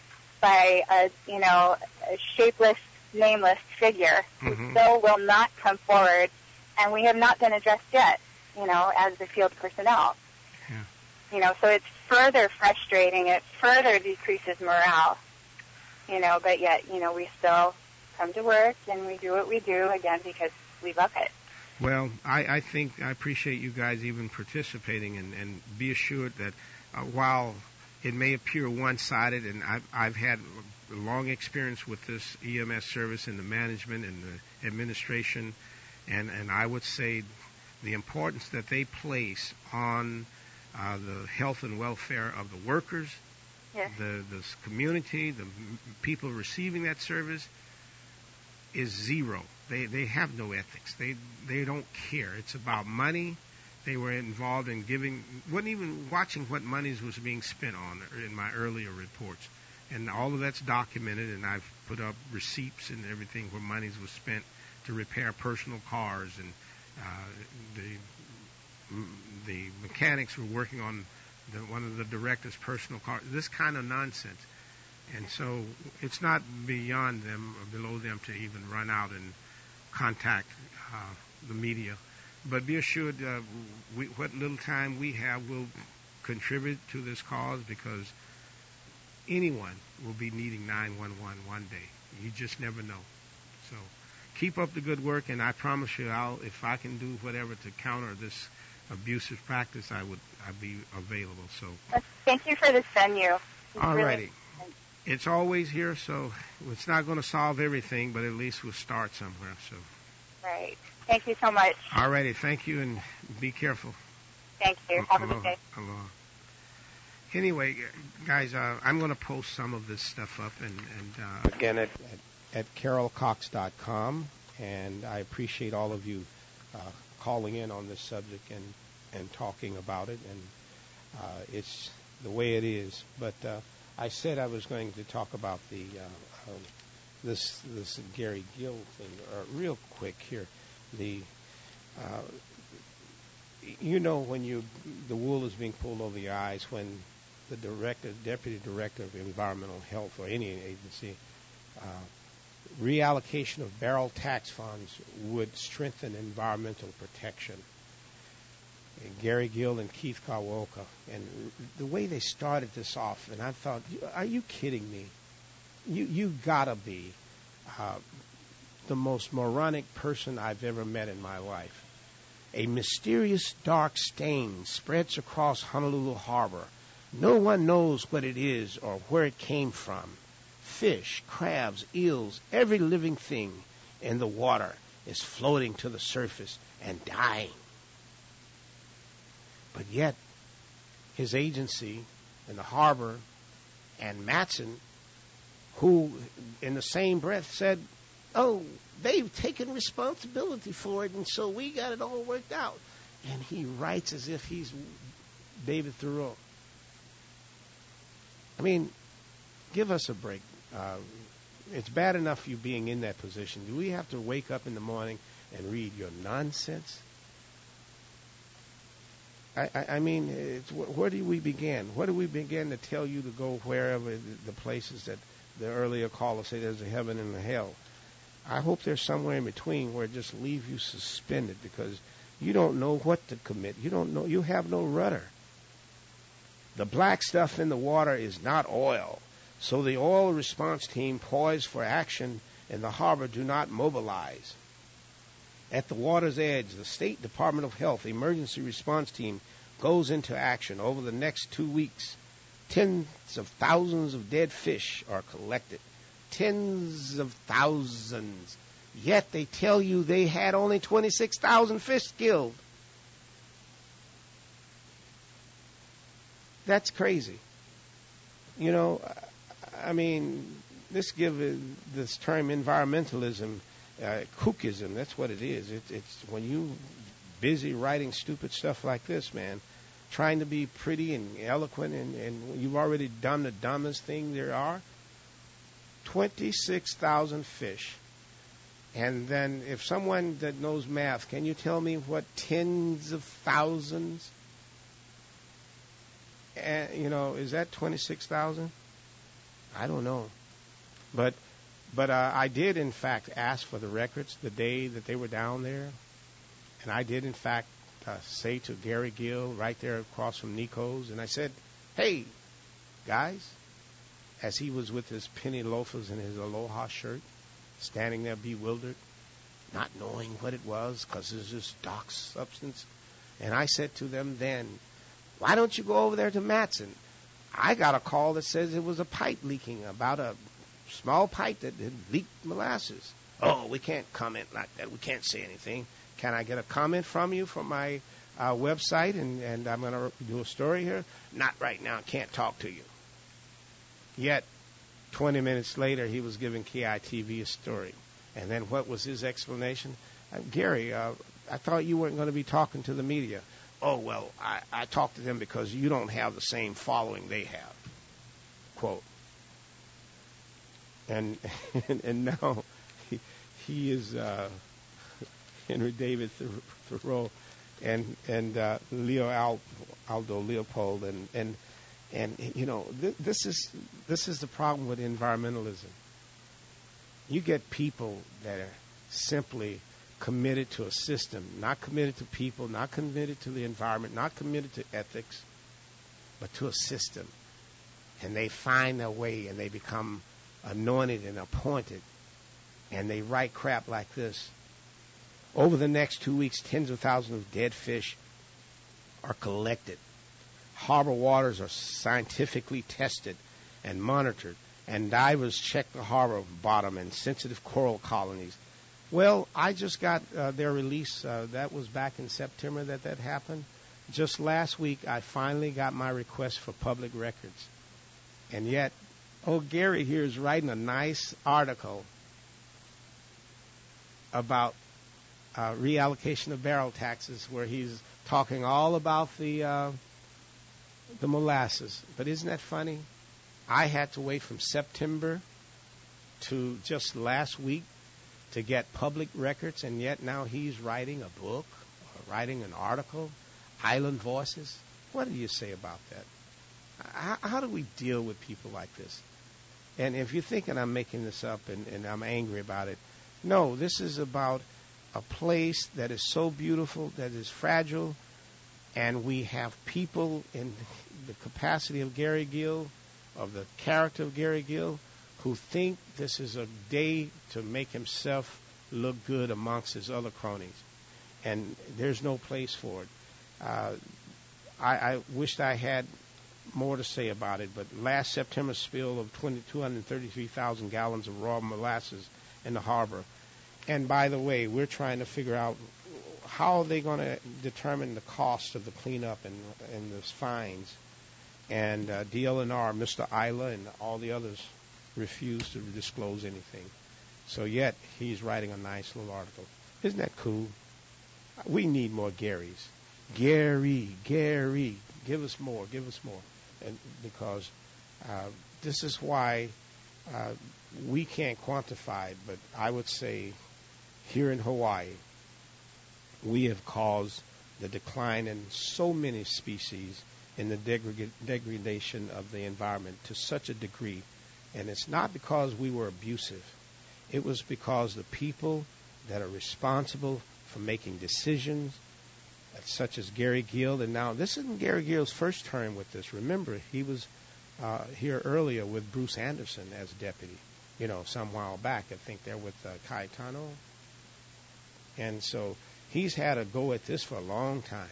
by a, you know, a shapeless, nameless figure who mm-hmm. still will not come forward, and we have not been addressed yet, you know, as the field personnel. Yeah. You know, so it's further frustrating. It further decreases morale, you know, but yet, you know, we still come to work and we do what we do, again, because we love it. Well, I, I think I appreciate you guys even participating, and, and be assured that uh, while it may appear one-sided, and I've, I've had a long experience with this E M S service and the management and the administration, and, and I would say the importance that they place on uh, the health and welfare of the workers, yes. the, the community, the m- people receiving that service is zero. They they have no ethics. They they don't care. It's about money. They were involved in giving, wasn't even watching what monies was being spent on in my earlier reports. And all of that's documented, and I've put up receipts and everything where monies was spent to repair personal cars, and uh, the the mechanics were working on the, one of the director's personal cars. This kind of nonsense. And so it's not beyond them or below them to even run out and contact uh, the media. But be assured, uh, we, what little time we have will contribute to this cause, because anyone will be needing nine one one one day. You just never know. So keep up the good work, and I promise you, I'll, if I can do whatever to counter this abusive practice, I would I'd be available. So thank you for this venue. All righty. It's always here, so it's not going to solve everything, but at least we'll start somewhere. So. Right. Thank you so much. All righty. Thank you, and be careful. Thank you. Have a good day. Aloha. Anyway, guys, uh, I'm going to post some of this stuff up, and, and uh, again at, at, at carol cox dot com, and I appreciate all of you uh, calling in on this subject and, and talking about it, and uh, it's the way it is. But uh, I said I was going to talk about the uh, um, this this Gary Gill thing uh, real quick here. The uh, you know when you the wool is being pulled over your eyes when the director, deputy director of environmental health or any agency uh, reallocation of barrel tax funds would strengthen environmental protection. And Gary Gill and Keith Kawoka. And the way they started this off, and I thought, are you kidding me? You you gotta be uh, the most moronic person I've ever met in my life. A mysterious dark stain spreads across Honolulu Harbor. No one knows what it is or where it came from. Fish, crabs, eels, every living thing in the water is floating to the surface and dying. But yet, his agency in the harbor and Matson, who in the same breath said, oh, they've taken responsibility for it, and so we got it all worked out. And he writes as if he's David Thoreau. I mean, give us a break. Uh, it's bad enough you being in that position. Do we have to wake up in the morning and read your nonsense? I, I, I mean, it's, where do we begin? Where do we begin to tell you to go wherever the, the places that the earlier caller said there's a heaven and a hell? I hope there's somewhere in between where it just leaves you suspended because you don't know what to commit. You don't know. You have no rudder. The black stuff in the water is not oil. So the oil response team poised for action in the harbor do not mobilize. At the water's edge, the State Department of Health emergency response team goes into action. Over the next two weeks, tens of thousands of dead fish are collected. Tens of thousands. Yet they tell you they had only twenty-six thousand fish killed. That's crazy. You know, I mean, this give this term environmentalism, uh, kookism. That's what it is. It, it's when you busy writing stupid stuff like this, man, trying to be pretty and eloquent, and, and you've already done the dumbest thing there are. twenty-six thousand fish. And then if someone that knows math, can you tell me what tens of thousands? Uh, you know, is that twenty-six thousand? I don't know. But but uh, I did, in fact, ask for the records the day that they were down there. And I did, in fact, uh, say to Gary Gill right there across from Nico's, and I said, hey, guys, as he was with his penny loafers and his aloha shirt, standing there bewildered, not knowing what it was because it's just dark substance. And I said to them then, why don't you go over there to Matson? I got a call that says it was a pipe leaking, about a small pipe that had leaked molasses. Oh, we can't comment like that. We can't say anything. Can I get a comment from you from my uh, website, and, and I'm going to do a story here? Not right now. Can't talk to you. Yet, twenty minutes later, he was giving K I T V a story. And then what was his explanation? Uh, Gary, uh, I thought you weren't going to be talking to the media. Oh, well, I, I talked to them because you don't have the same following they have. Quote. And and, and now he, he is uh, Henry David Thoreau and and uh, Leo Al, Aldo Leopold and and and you know th- this is this is the problem with environmentalism. You get people that are simply committed to a system, not committed to people, not committed to the environment, not committed to ethics, but to a system. And they find their way and they become anointed and appointed, and they write crap like this. Over the next two weeks, tens of thousands of dead fish are collected. Harbor waters are scientifically tested and monitored, and divers check the harbor bottom and sensitive coral colonies. Well, I just got uh, their release. Uh, that was back in September that that happened. Just last week, I finally got my request for public records. And yet, oh, Gary here is writing a nice article about uh, reallocation of barrel taxes, where he's talking all about the uh, the molasses. But isn't that funny? I had to wait from September to just last week to get public records, and yet now he's writing a book or writing an article, Island Voices. What do you say about that? How, how do we deal with people like this? And if you're thinking I'm making this up and, and I'm angry about it, no, this is about a place that is so beautiful, that is fragile, and we have people in the capacity of Gary Gill, of the character of Gary Gill, who think this is a day to make himself look good amongst his other cronies. And there's no place for it. Uh, I, I wished I had more to say about it, but last September's spill of two hundred thirty-three thousand gallons of raw molasses in the harbor. And by the way, we're trying to figure out how are they going to determine the cost of the cleanup and, and the fines. And uh, D L N R, Mister Isla, and all the others refuse to disclose anything. So yet he's writing a nice little article. Isn't that cool? We need more Garys. Gary, Gary, give us more, give us more. And because uh, this is why uh, we can't quantify it, but I would say here in Hawaii, we have caused the decline in so many species in the degrad- degradation of the environment to such a degree. And it's not because we were abusive. It was because the people that are responsible for making decisions, such as Gary Gill, and now this isn't Gary Gill's first term with this. Remember, he was uh, here earlier with Bruce Anderson as deputy, you know, some while back. I think they're with uh, Cayetano. And so he's had a go at this for a long time.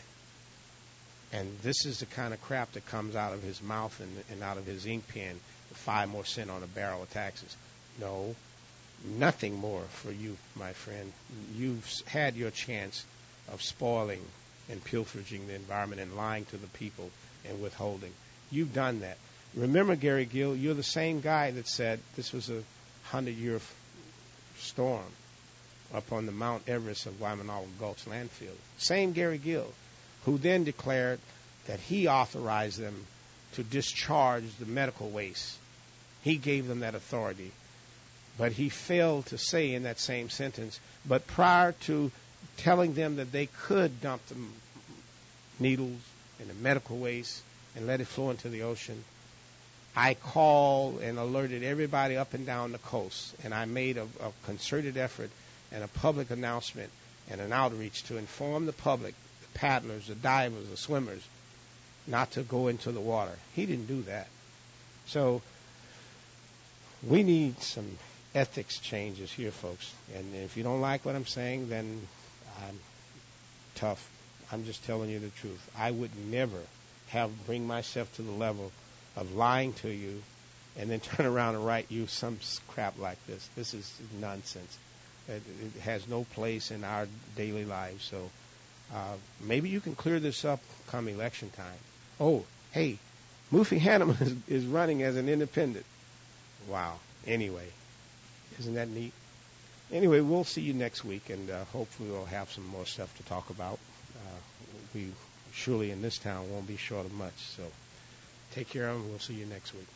And this is the kind of crap that comes out of his mouth and, and out of his ink pen, five more cent on a barrel of taxes. No, nothing more for you, my friend. You've had your chance of spoiling and pilfering the environment and lying to the people and withholding. You've done that. Remember, Gary Gill, you're the same guy that said this was a hundred-year f- storm up on the Mount Everest of Waimanalo Gulch landfill. Same Gary Gill, who then declared that he authorized them to discharge the medical waste. He gave them that authority. But he failed to say in that same sentence, but prior to telling them that they could dump the needles and the medical waste and let it flow into the ocean, I called and alerted everybody up and down the coast, and I made a, a concerted effort and a public announcement and an outreach to inform the public, the paddlers, the divers, the swimmers, not to go into the water. He didn't do that. So we need some ethics changes here, folks. And if you don't like what I'm saying, then I'm tough. I'm just telling you the truth. I would never have bring myself to the level of lying to you and then turn around and write you some crap like this. This is nonsense. It, it has no place in our daily lives. So uh, maybe you can clear this up come election time. Oh, hey, Mufi Hanneman is, is running as an independent. Wow. Anyway, isn't that neat? Anyway, we'll see you next week, and uh, hopefully we'll have some more stuff to talk about. Uh, we surely in this town won't be short of much. So take care of them. We'll see you next week.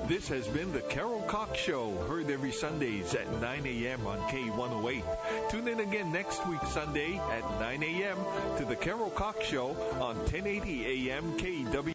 This has been the Carol Cox Show, heard every Sundays at nine a.m. on K one oh eight. Tune in again next week Sunday at nine a.m. to the Carol Cox Show on ten eighty A M K W.